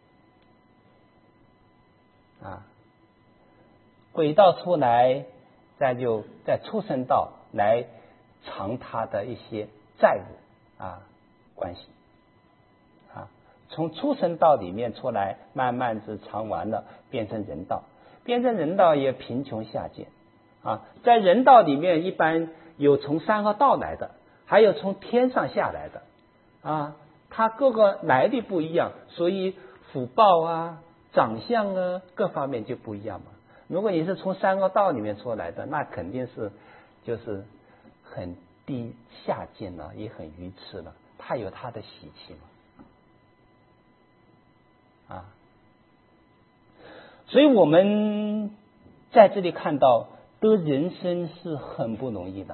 了鬼道出来，再就在畜生道来偿他的一些债务关系从畜生道里面出来，慢慢是偿完了，变成人道，变成人道也贫穷下贱在人道里面，一般有从三恶道来的，还有从天上下来的它各个来历不一样，所以福报长相各方面就不一样嘛。如果你是从三恶道里面出来的，那肯定是就是很低下贱了，也很愚痴了，他有他的习气嘛所以我们在这里看到得人生是很不容易的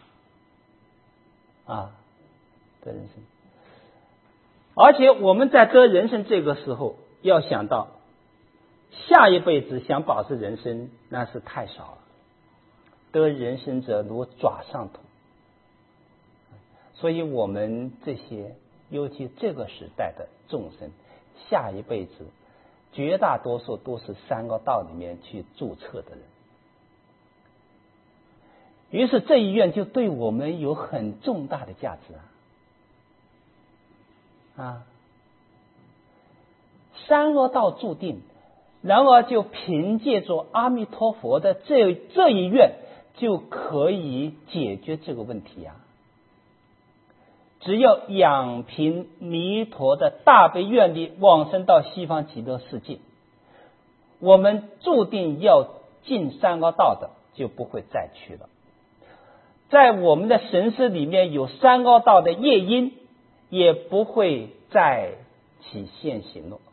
得人生。而且我们在得人生这个时候要想到下一辈子想保持人生那是太少了，得人生者如爪上土。所以我们这些尤其这个时代的众生，下一辈子绝大多数都是三恶道里面去注册的人。于是这一愿就对我们有很重大的价值三恶道注定，然而就凭借着阿弥陀佛的这一愿就可以解决这个问题只要仰凭弥陀的大悲愿力往生到西方极乐世界，我们注定要进三恶道的就不会再去了。在我们的神识里面有三恶道的业因，也不会再起现行了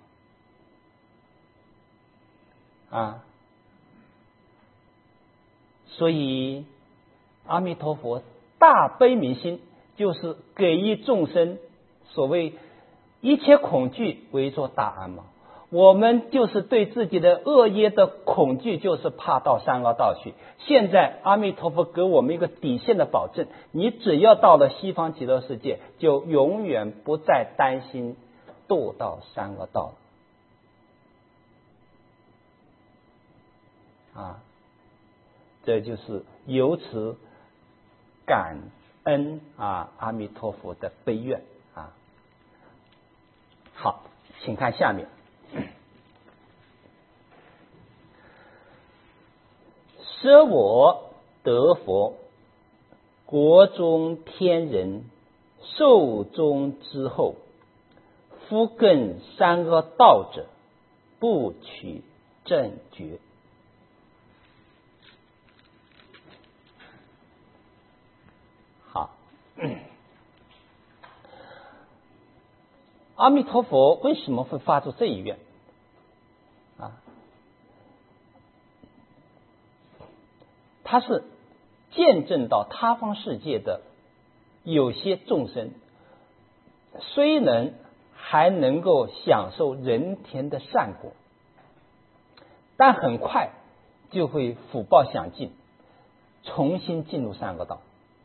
所以阿弥陀佛大悲悯心就是给予众生所谓一切恐惧为作大安嘛。我们就是对自己的恶业的恐惧，就是怕到三恶道去。现在阿弥陀佛给我们一个底线的保证，你只要到了西方极乐世界，就永远不再担心堕到三恶道这就是由此感恩阿弥陀佛的悲愿好，请看下面。舍我得佛，国中天人，寿终之后，夫更三恶道者，不取正觉。好，阿弥陀佛为什么会发出这一愿他是见证到他方世界的有些众生虽还能够享受人天的善果，但很快就会福报享尽，重新进入三恶道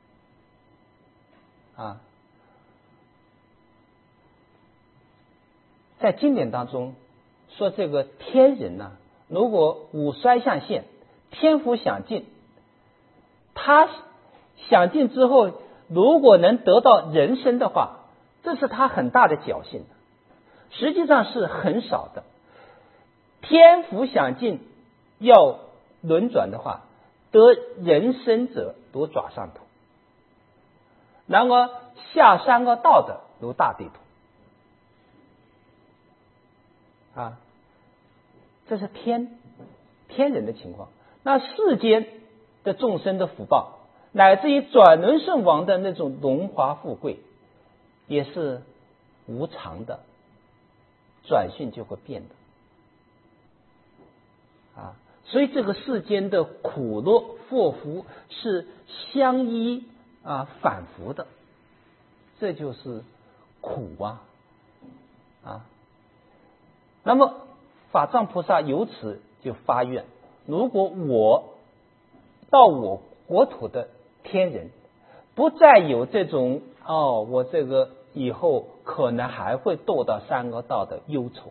在经典当中说，这个天人如果五衰相现，天福享尽，他享尽之后，如果能得到人身的话，这是他很大的侥幸，实际上是很少的。天福享尽要轮转的话，得人身者如爪上土然而下三恶道的如大地土啊，这是天人的情况。那世间的众生的福报，乃至于转轮圣王的那种荣华富贵，也是无常的，转瞬就会变的啊。所以这个世间的苦乐祸福是相依反复的，这就是苦啊。那么法藏菩萨由此就发愿，如果我到我国土的天人不再有这种我这个以后可能还会堕到三恶道的忧愁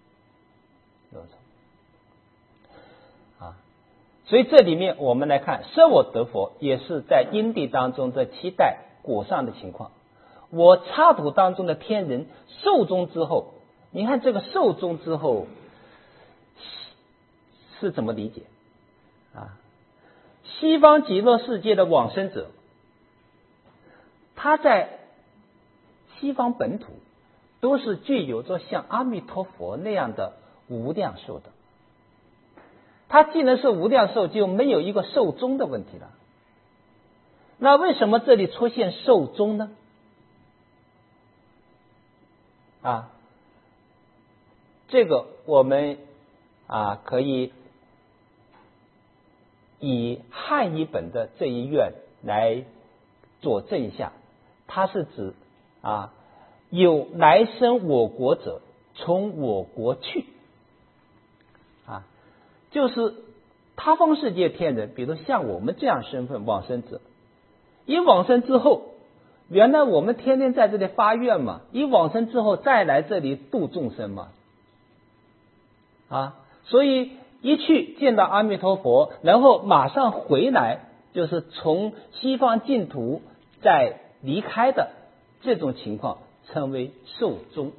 啊。所以这里面我们来看，舍我得佛也是在因地当中的期待果上的情况。我刹土当中的天人寿终之后，你看这个寿终之后是怎么理解啊？西方极乐世界的往生者，他在西方本土都是具有着像阿弥陀佛那样的无量寿的。他既然是无量寿，就没有一个寿终的问题了。那为什么这里出现寿终呢？这个我们可以以汉译本的这一愿来佐证一下，它是指有来生我国者从我国去就是他方世界天人，比如像我们这样身份往生者，一往生之后，原来我们天天在这里发愿嘛，一往生之后再来这里度众生嘛所以一去见到阿弥陀佛，然后马上回来，就是从西方净土再离开的这种情况称为寿终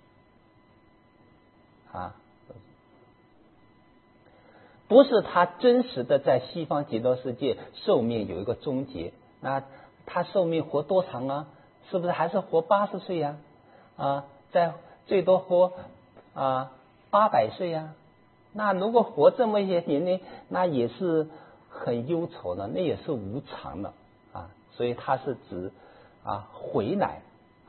不是他真实的在西方极乐世界寿命有一个终结。那他寿命活多长啊？是不是还是活80岁呀？再最多活800岁呀？那如果活这么一些年龄，那也是很忧愁的，那也是无常的所以它是指回来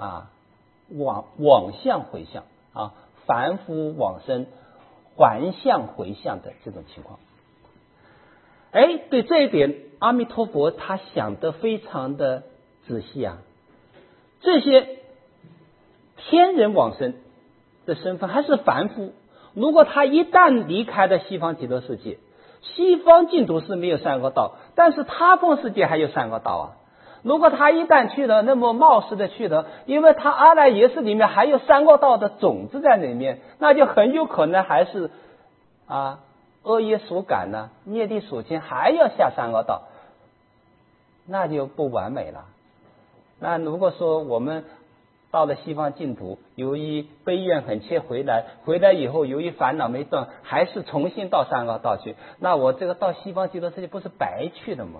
往向回向凡夫往生还向回向的这种情况。对这一点，阿弥陀佛他想得非常的仔细这些天人往生的身份还是凡夫，如果他一旦离开了西方极乐世界，西方净土是没有三恶道，但是他方世界还有三恶道如果他一旦去了，那么冒失的去了，因为他阿赖耶识里面还有三恶道的种子在里面，那就很有可能还是恶业所感呢，业力所牵，还要下三恶道，那就不完美了。那如果说我们到了西方净土，由于悲愿很切回来以后，由于烦恼没断，还是重新到三恶道去，那我这个到西方极乐世界不是白去了吗？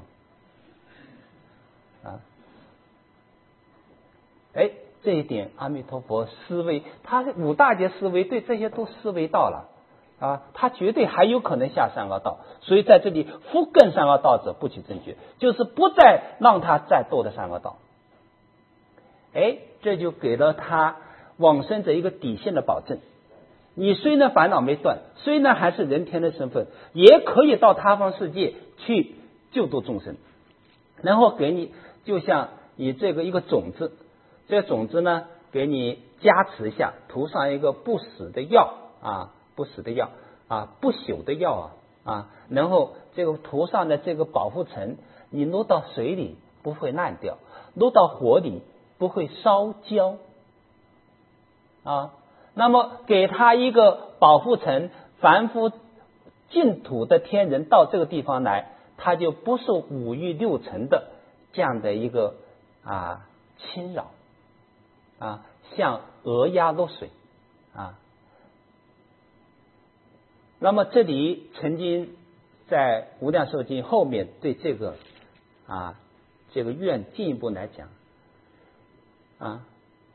这一点阿弥陀佛思维，他五大劫思维对这些都思维到了他绝对还有可能下三恶道，所以在这里复更三恶道者不取正觉，就是不再让他再堕的三恶道。这就给了他往生者一个底线的保证。你虽然烦恼没断，虽然还是人天的身份，也可以到他方世界去救度众生，然后给你就像你这个一个种子，这个种子呢给你加持一下，涂上一个不死的药不死的药不朽的药然后这个涂上的这个保护层，你落到水里不会烂掉，落到火里不会烧焦那么给他一个保护层，凡夫净土的天人到这个地方来，他就不受五欲六尘的这样的一个侵扰像鹅鸭落水那么这里曾经在无量寿经后面对这个这个愿进一步来讲， 啊，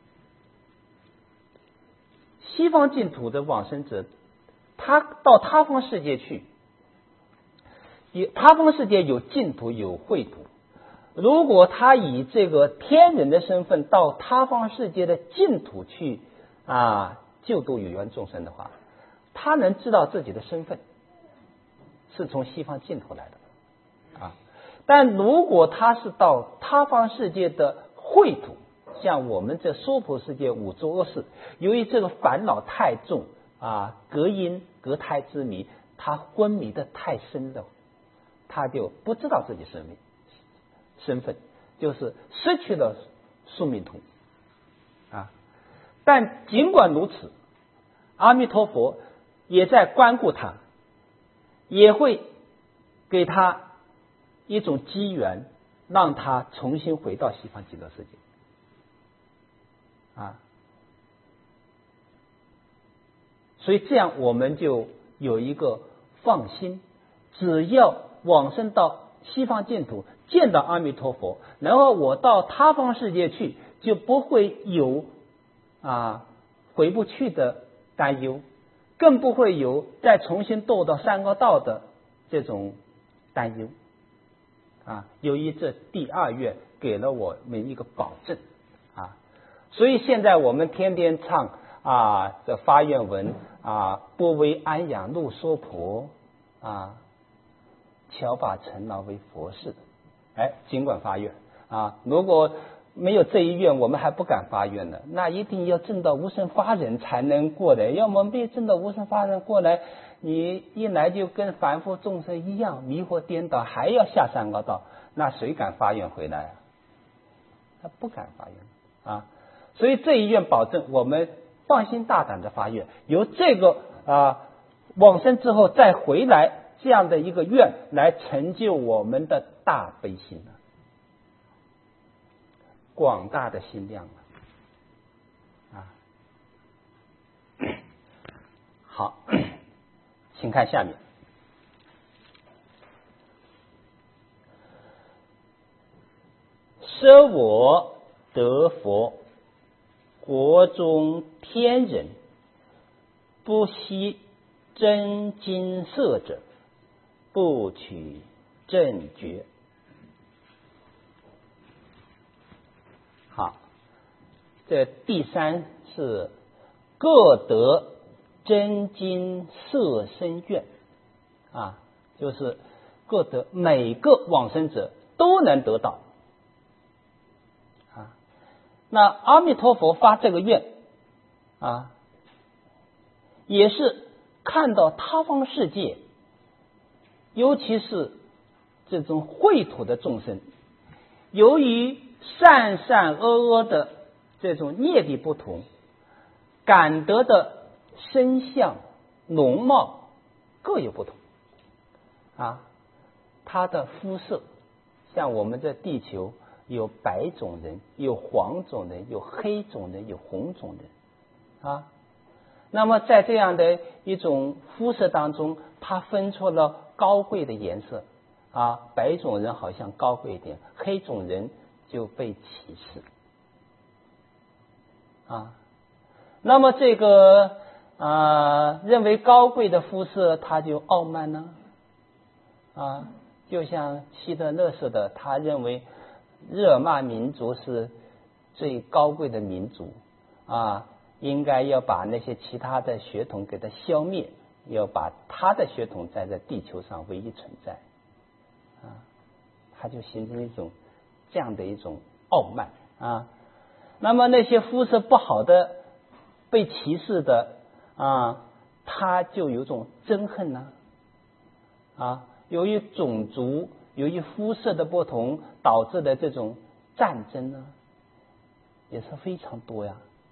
西方净土的往生者，他到他方世界去，他方世界有净土有秽土。如果他以这个天人的身份到他方世界的净土去救度有缘众生的话，他能知道自己的身份是从西方净土来的啊。但如果他是到他方世界的秽土，像我们这娑婆世界五浊恶世，由于这个烦恼太重隔阴隔胎之迷，他昏迷的太深了，他就不知道自己身份，就是失去了宿命图啊。但尽管如此，阿弥陀佛也在关顾他，也会给他一种机缘，让他重新回到西方极乐世界啊。所以这样我们就有一个放心，只要往生到西方净土，见到阿弥陀佛，然后我到他方世界去，就不会有回不去的担忧，更不会有再重新堕到三恶道的这种担忧由于这第二愿给了我们一个保证所以现在我们天天唱这发愿文波为安养路娑婆巧把尘劳为佛事，尽管发愿如果没有这一愿，我们还不敢发愿呢。那一定要证到无生法忍才能过来，要么没证到无生法忍过来，你一来就跟凡夫众生一样迷惑颠倒，还要下三恶道，那谁敢发愿回来他不敢发愿所以这一愿保证我们放心大胆的发愿，由这个往生之后再回来，这样的一个愿来成就我们的大悲心广大的心量好，请看下面。舍我得佛，国中天人，不惜真金色者，不取正觉。好，这第三是各得真金色身愿就是各得每个往生者都能得到那阿弥陀佛发这个愿也是看到他方世界，尤其是这种秽土的众生，由于善善恶恶的这种业力不同，感得的身相容貌各有不同他的肤色，像我们这地球有白种人，有黄种人，有黑种人，有红种人那么在这样的一种肤色当中，它分出了高贵的颜色白种人好像高贵一点，黑种人就被歧视那么这个认为高贵的肤色他就傲慢呢就像希特勒似的，他认为日耳曼民族是最高贵的民族应该要把那些其他的血统给它消灭，要把他的血统在这地球上唯一存在他就形成一种这样的一种傲慢那么那些肤色不好的被歧视的他就有种憎恨由于种族由于肤色的不同导致的这种战争也是非常多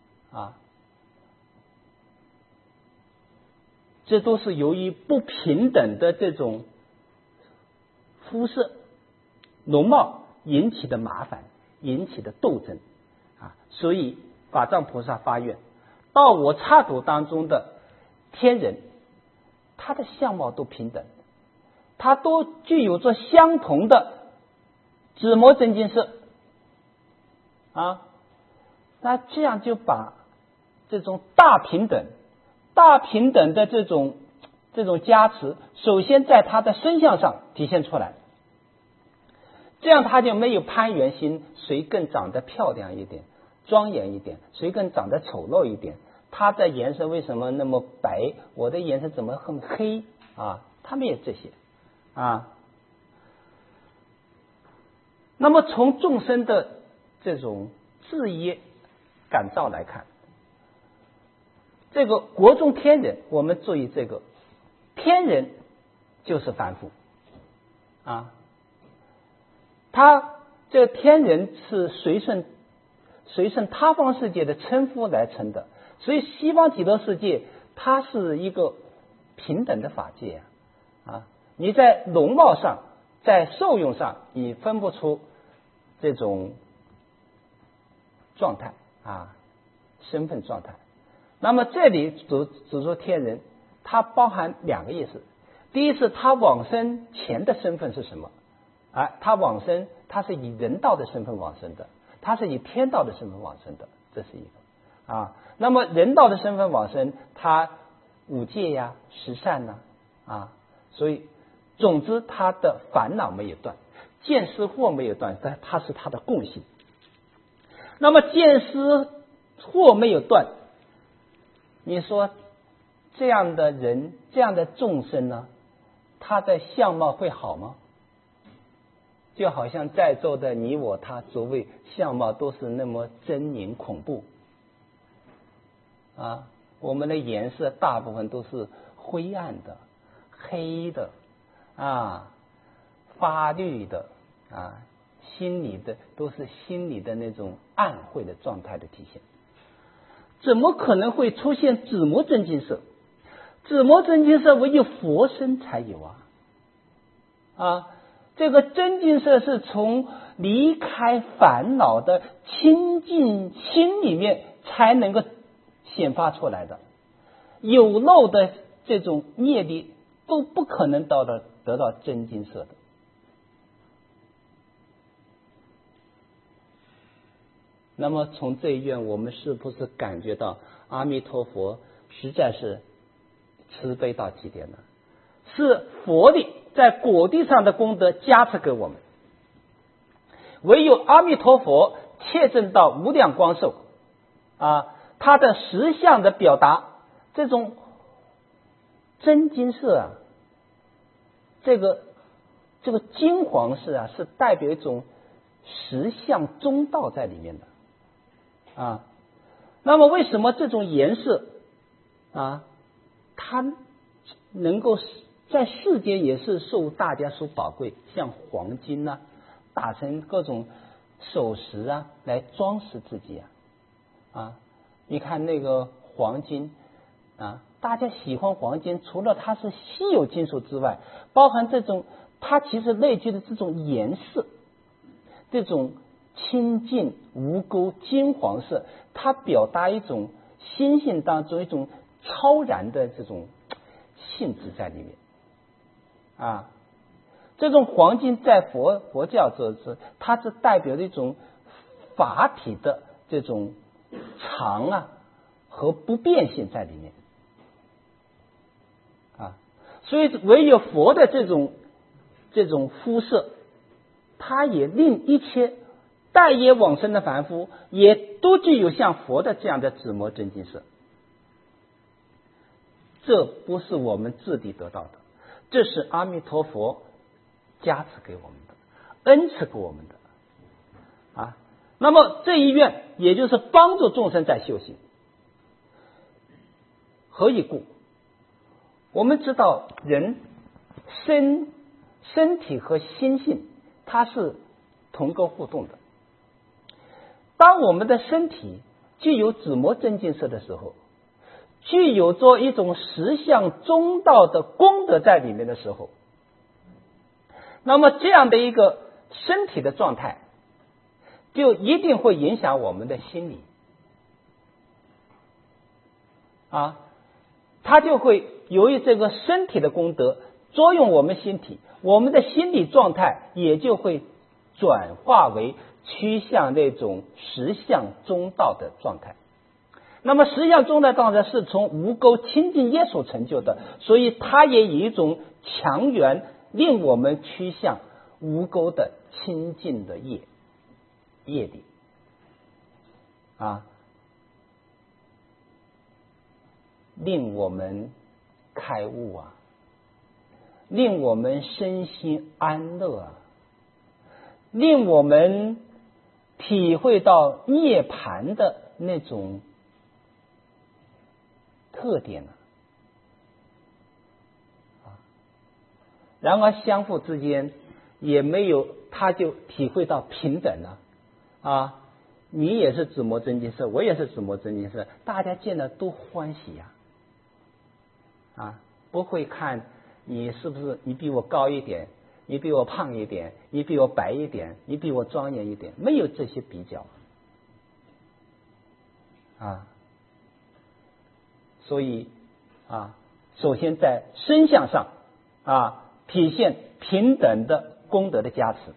这都是由于不平等的这种肤色容貌引起的麻烦，引起的斗争所以法藏菩萨发愿，到我刹土当中的天人，他的相貌都平等，他都具有着相同的紫磨真金色那这样就把这种大平等的这种加持，首先在他的身相上体现出来，这样他就没有攀援心，谁更长得漂亮一点、庄严一点，谁更长得丑陋一点，他的颜色为什么那么白，我的颜色怎么很黑啊？他没有这些啊。那么从众生的这种制约感召来看，这个国中天人，我们注意这个天人就是凡夫啊，他这个天人是随顺他方世界的称呼来称的，所以西方极乐世界它是一个平等的法界啊，你在容貌上在受用上你分不出这种状态啊，身份状态。那么这里指出天人，它包含两个意思。第一是他往生前的身份是什么啊？他往生，他是以人道的身份往生的，他是以天道的身份往生的，这是一个啊。那么人道的身份往生，他五戒呀、十善呐啊，所以总之他的烦恼没有断，见思惑没有断，但它是他的共性。那么见思惑没有断，你说这样的人，这样的众生呢，他的相貌会好吗？就好像在座的你我他诸位相貌都是那么狰狞恐怖啊，我们的颜色大部分都是灰暗的、黑的啊、发绿的啊，心里的都是心里的那种暗晦的状态的体现。怎么可能会出现紫魔真金色？紫魔真金色唯有佛身才有啊！这个真金色是从离开烦恼的清净心里面才能够显发出来的，有漏的这种业力都不可能得到真金色的。那么从这一愿，我们是不是感觉到阿弥陀佛实在是慈悲到极点了？是佛力在果地上的功德加持给我们，唯有阿弥陀佛切证到无量光寿啊，他的实相的表达，这种真金色啊，这个金黄色啊，是代表一种实相中道在里面的啊。那么为什么这种颜色啊，它能够在世间也是受大家所宝贵，像黄金啊，打成各种首饰啊，来装饰自己啊。你看那个黄金啊，大家喜欢黄金，除了它是稀有金属之外，包含这种它其实内具的这种颜色，这种清净无垢金黄色，它表达一种心性当中一种超然的这种性质在里面啊。这种黄金在佛教它是代表的一种法体的这种常啊和不变性在里面啊，所以唯有佛的这种肤色，它也令一切待业往生的凡夫也都具有像佛的这样的紫魔真金色。这不是我们自己得到的，这是阿弥陀佛加持给我们的，恩赐给我们的啊。那么这一愿也就是帮助众生在修行。何以故？我们知道人身体和心性它是同构互动的。当我们的身体具有紫魔真金色的时候，具有着一种实相中道的功德在里面的时候，那么这样的一个身体的状态就一定会影响我们的心理啊，它就会由于这个身体的功德作用我们心体，我们的心理状态也就会转化为趋向那种实相中道的状态。那么实相中道状态是从无垢清净业所成就的，所以它也有一种强缘令我们趋向无垢的清净的业力令我们开悟令我们身心安乐令我们体会到涅槃的那种特点然而相互之间也没有，他就体会到平等了你也是紫摩真金色，我也是紫摩真金色，大家见了都欢喜不会看你是不是你比我高一点，你比我胖一点，你比我白一点，你比我庄严一点，没有这些比较所以首先在身相上体现平等的功德的加持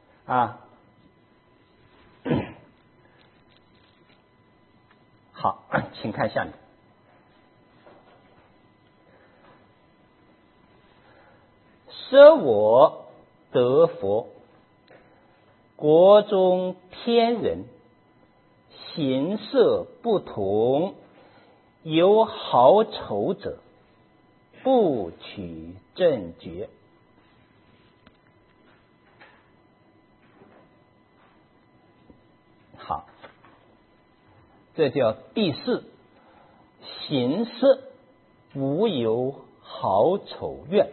好，请看下面。舍我得佛，国中天人，形色不同，有好丑者，不取正觉。好，这叫第四，形色无有好丑怨。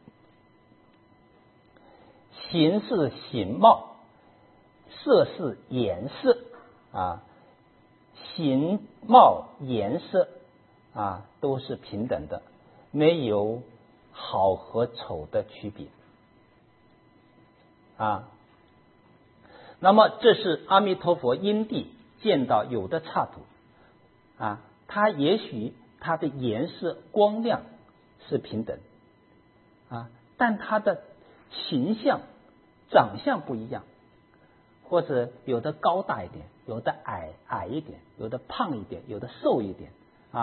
形是形貌，色是颜色形貌颜色都是平等的，没有好和丑的区别那么这是阿弥陀佛因地见到有的刹土它也许它的颜色光亮是平等但它的形象长相不一样，或者有的高大一点，有的矮一点，有的胖一点，有的瘦一点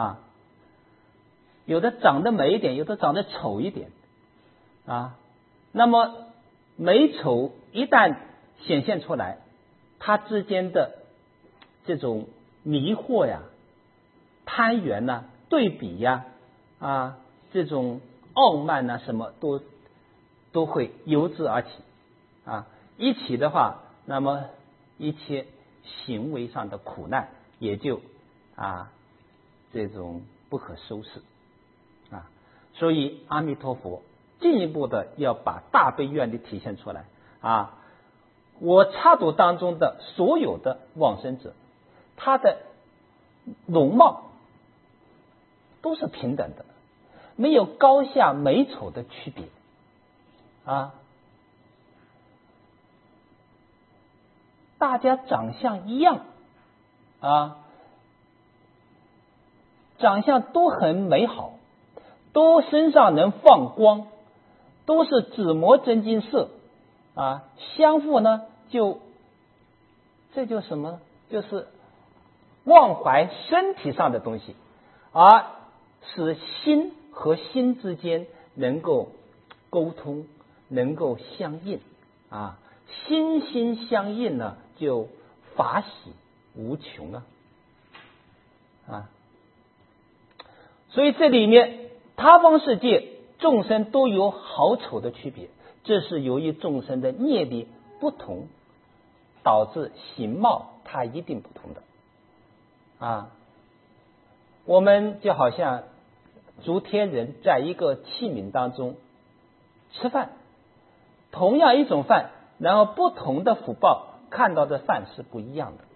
有的长得美一点，有的长得丑一点那么美丑一旦显现出来，它之间的这种迷惑攀缘对比这种傲慢什么都会由之而起一起的话，那么一切行为上的苦难也就这种不可收拾所以阿弥陀佛进一步的要把大悲愿力体现出来我刹土当中的所有的往生者，他的容貌都是平等的，没有高下美丑的区别大家长相一样长相都很美好，都身上能放光，都是紫摩真金色相互呢这就什么，就是忘怀身体上的东西，而使心和心之间能够沟通，能够相应心心相应呢，就法喜无穷所以这里面他方世界众生都有好丑的区别，这是由于众生的业力不同，导致形貌它一定不同的我们就好像诸天人在一个器皿当中吃饭，同样一种饭，然后不同的福报看到的饭是不一样的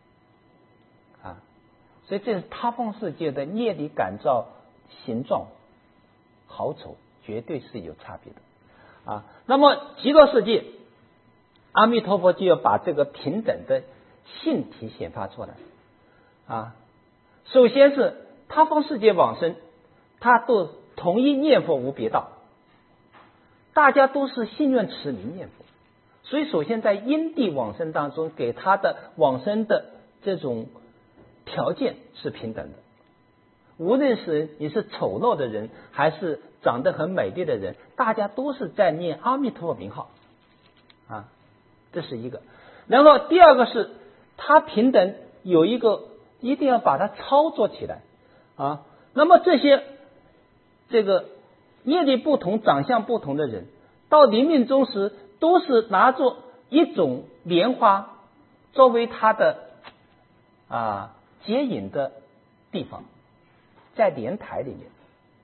所以这是他方世界的业力感召形状好丑绝对是有差别的那么极乐世界阿弥陀佛就要把这个平等的性体显发出来首先是他方世界往生，他都同一念佛无别道，大家都是信愿持名念佛， 所以首先在因地往生当中，给他的往生的这种条件是平等的。无论是你是丑陋的人，还是长得很美丽的人，大家都是在念阿弥陀佛名号啊，这是一个。然后第二个是他平等有一个一定要把它操作起来啊。那么这个业力不同、长相不同的人，到临命终时都是拿着一种莲花作为他的接引的地方，在莲台里面。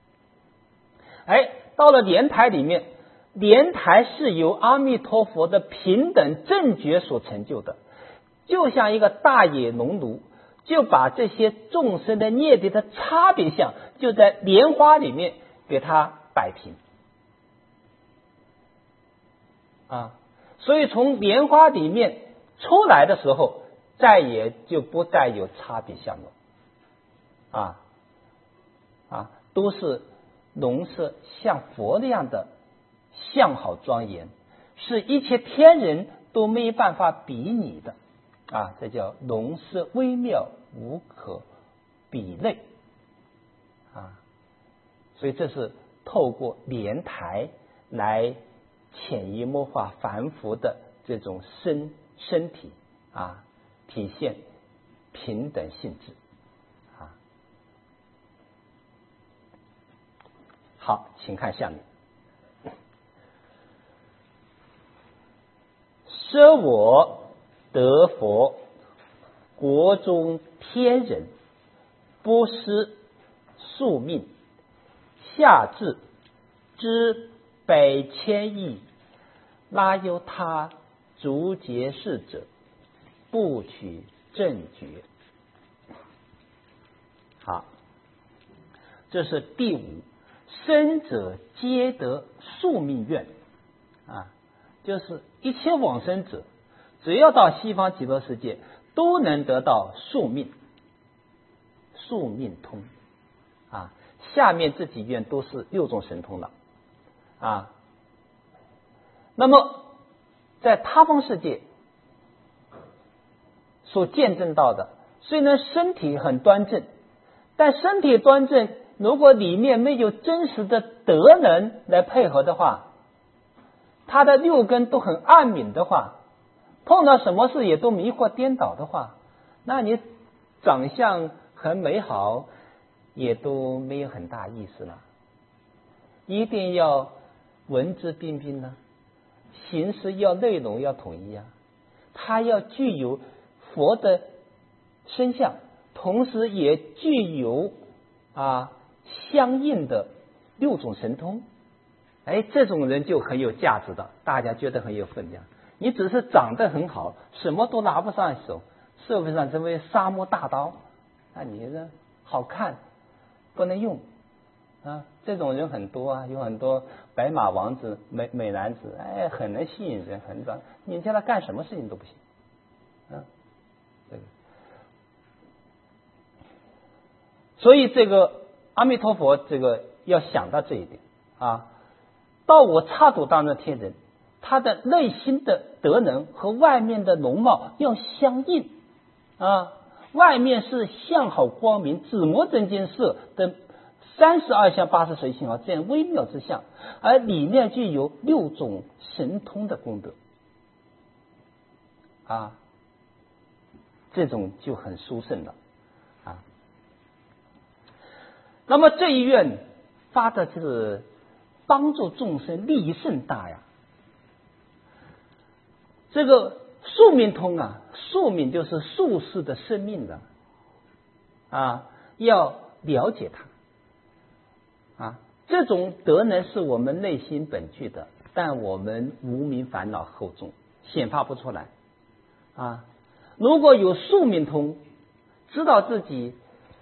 到了莲台里面，莲台是由阿弥陀佛的平等正觉所成就的，就像一个大野农炉，就把这些众生的业力的差别相，就在莲花里面给它摆平所以从莲花里面出来的时候，再也就不再有差别相了都是容色像佛那样的相好庄严，是一切天人都没办法比拟的这叫容色微妙无可比类所以这是透过莲台来潜移默化凡夫的这种身体体现平等性质好，请看下面。舍我得佛，国中天人，不失宿命，下至知百千亿，拉由他逐劫世者，不取正觉。好，这是第五。生者皆得宿命愿就是一切往生者只要到西方极乐世界都能得到宿命通下面这几愿都是六种神通了那么在他方世界所见证到的，虽然身体很端正，但身体端正如果里面没有真实的德能来配合的话，他的六根都很暗泯的话，碰到什么事也都迷惑颠倒的话，那你长相很美好也都没有很大意思了。一定要文质彬彬呢，形式要内容要统一他要具有佛的身相，同时也具有相应的六种神通，这种人就很有价值的，大家觉得很有分量。你只是长得很好，什么都拿不上手，社会上成为沙漠大刀，那你这好看不能用这种人很多有很多白马王子、美男子，很能吸引人，很长，你叫他干什么事情都不行所以这个阿弥陀佛这个要想到这一点到我刹土当中的天人，他的内心的德能和外面的容貌要相应外面是相好光明、紫摩真金色的32相80随性这样微妙之相，而里面具有六种神通的功德这种就很殊胜了那么这一愿发的是帮助众生利益甚大这个宿命通宿命就是宿世的生命的要了解它这种德能是我们内心本具的，但我们无明烦恼厚重，显发不出来如果有宿命通，知道自己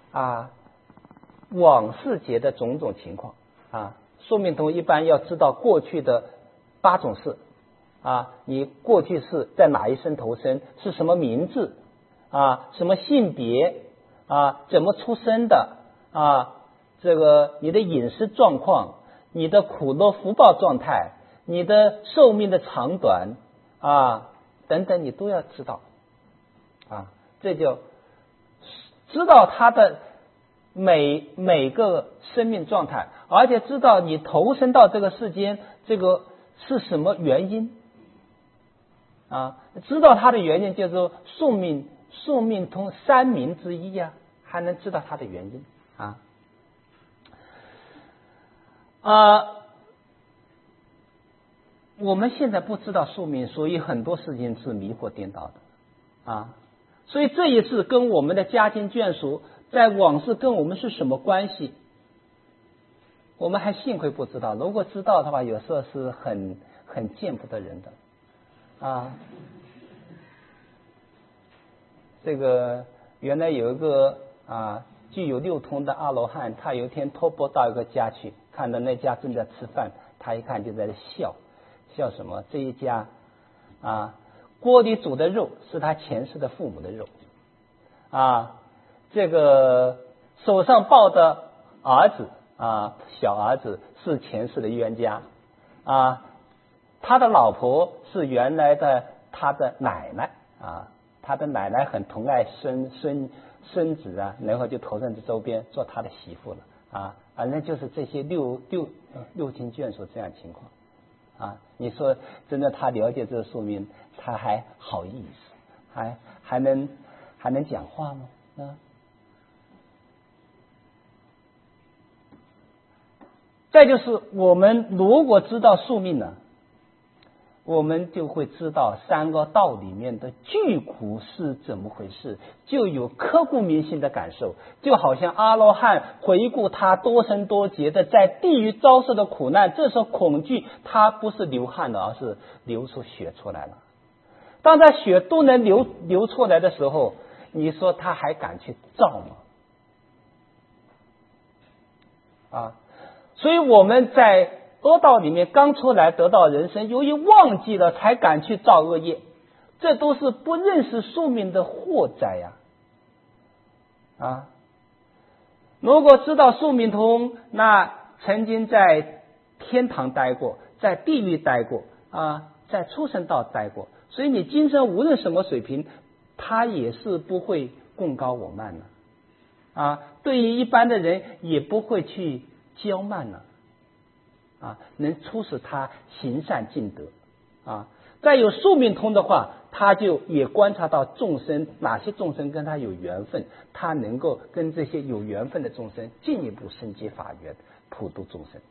往世劫的种种情况宿命通一般要知道过去的8种事你过去是在哪一生投生，是什么名字什么性别怎么出生的这个你的饮食状况，你的苦乐福报状态，你的寿命的长短等等，你都要知道这就知道他的每个生命状态，而且知道你投身到这个世间，这个是什么原因知道它的原因，就是说宿命通三明之一还能知道它的原因我们现在不知道宿命，所以很多事情是迷惑颠倒的所以这一世跟我们的家庭眷属在往事跟我们是什么关系，我们还幸亏不知道，如果知道的话，有时候是很见不得人的这个原来有一个具有六通的阿罗汉，他有一天托钵到一个家去，看到那家正在吃饭，他一看就在那笑什么？这一家锅里煮的肉是他前世的父母的肉这个手上抱的儿子小儿子是前世的冤家他的老婆是原来的他的奶奶他的奶奶很疼爱孙子然后就投身在周边做他的媳妇了反正就是这些六亲眷属这样情况你说真的，他了解这个宿命，他还好意思，还能讲话吗？再就是我们如果知道宿命呢，我们就会知道三恶道里面的巨苦是怎么回事，就有刻骨铭心的感受，就好像阿罗汉回顾他多生多劫的在地狱遭受的苦难，这时候恐惧他不是流汗了，而是流出血出来了。当他血都能流出来的时候，你说他还敢去造吗？所以我们在恶道里面刚出来得到人生，由于忘记了才敢去造恶业，这都是不认识宿命的祸灾如果知道宿命通，那曾经在天堂待过，在地狱待过在畜生道待过，所以你今生无论什么水平，他也是不会贡高我慢对于一般的人也不会去骄慢能促使他行善尽德再有宿命通的话，他就也观察到众生，哪些众生跟他有缘分，他能够跟这些有缘分的众生进一步升级法缘，普度众生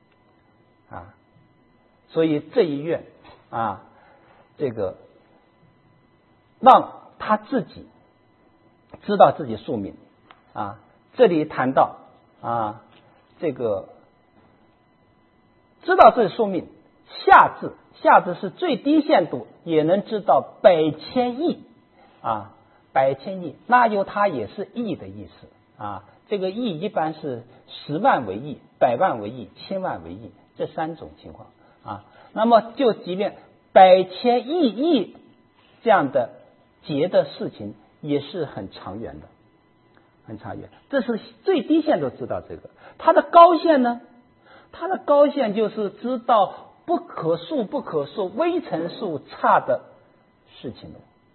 所以这一愿这个让他自己知道自己宿命这里谈到这个知道自己宿命，下至是最低限度也能知道百千亿百千亿，那由它也是亿的意思这个亿一般是10万为亿、100万为亿、1000万为亿，这3种情况那么就即便百千亿这样的劫的事情也是很长远的，很长远，这是最低限度知道这个。它的高限呢？它的高限就是知道不可数、微尘数差的事情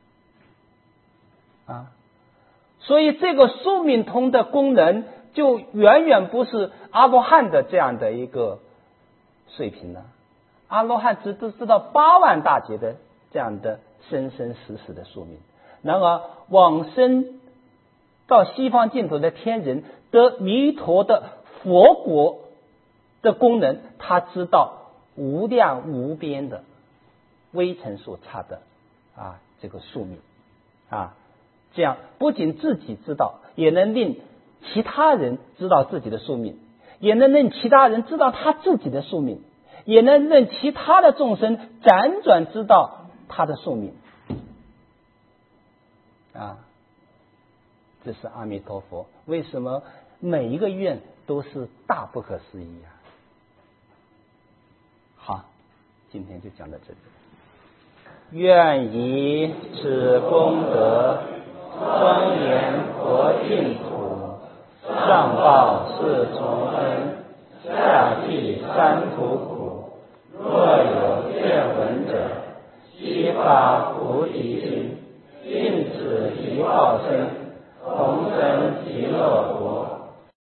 所以这个宿命通的功能就远远不是阿罗汉的这样的一个水平了。阿罗汉只知道8万大劫的这样的生生死死的宿命，然而往生到西方净土的天人得弥陀的佛国的功能，他知道无量无边的微尘数差的这个宿命这样不仅自己知道，也能令其他人知道自己的宿命，也能令其他人知道他自己的宿命，也能令其他的众生辗转知道他的宿命这是阿弥陀佛为什么每一个愿都是大不可思议好，今天就讲到这里。愿以此功德庄严佛净土，上报四重恩，下济三途苦。若有见闻者， 悉发菩提心，尽此一报身，同生极乐国。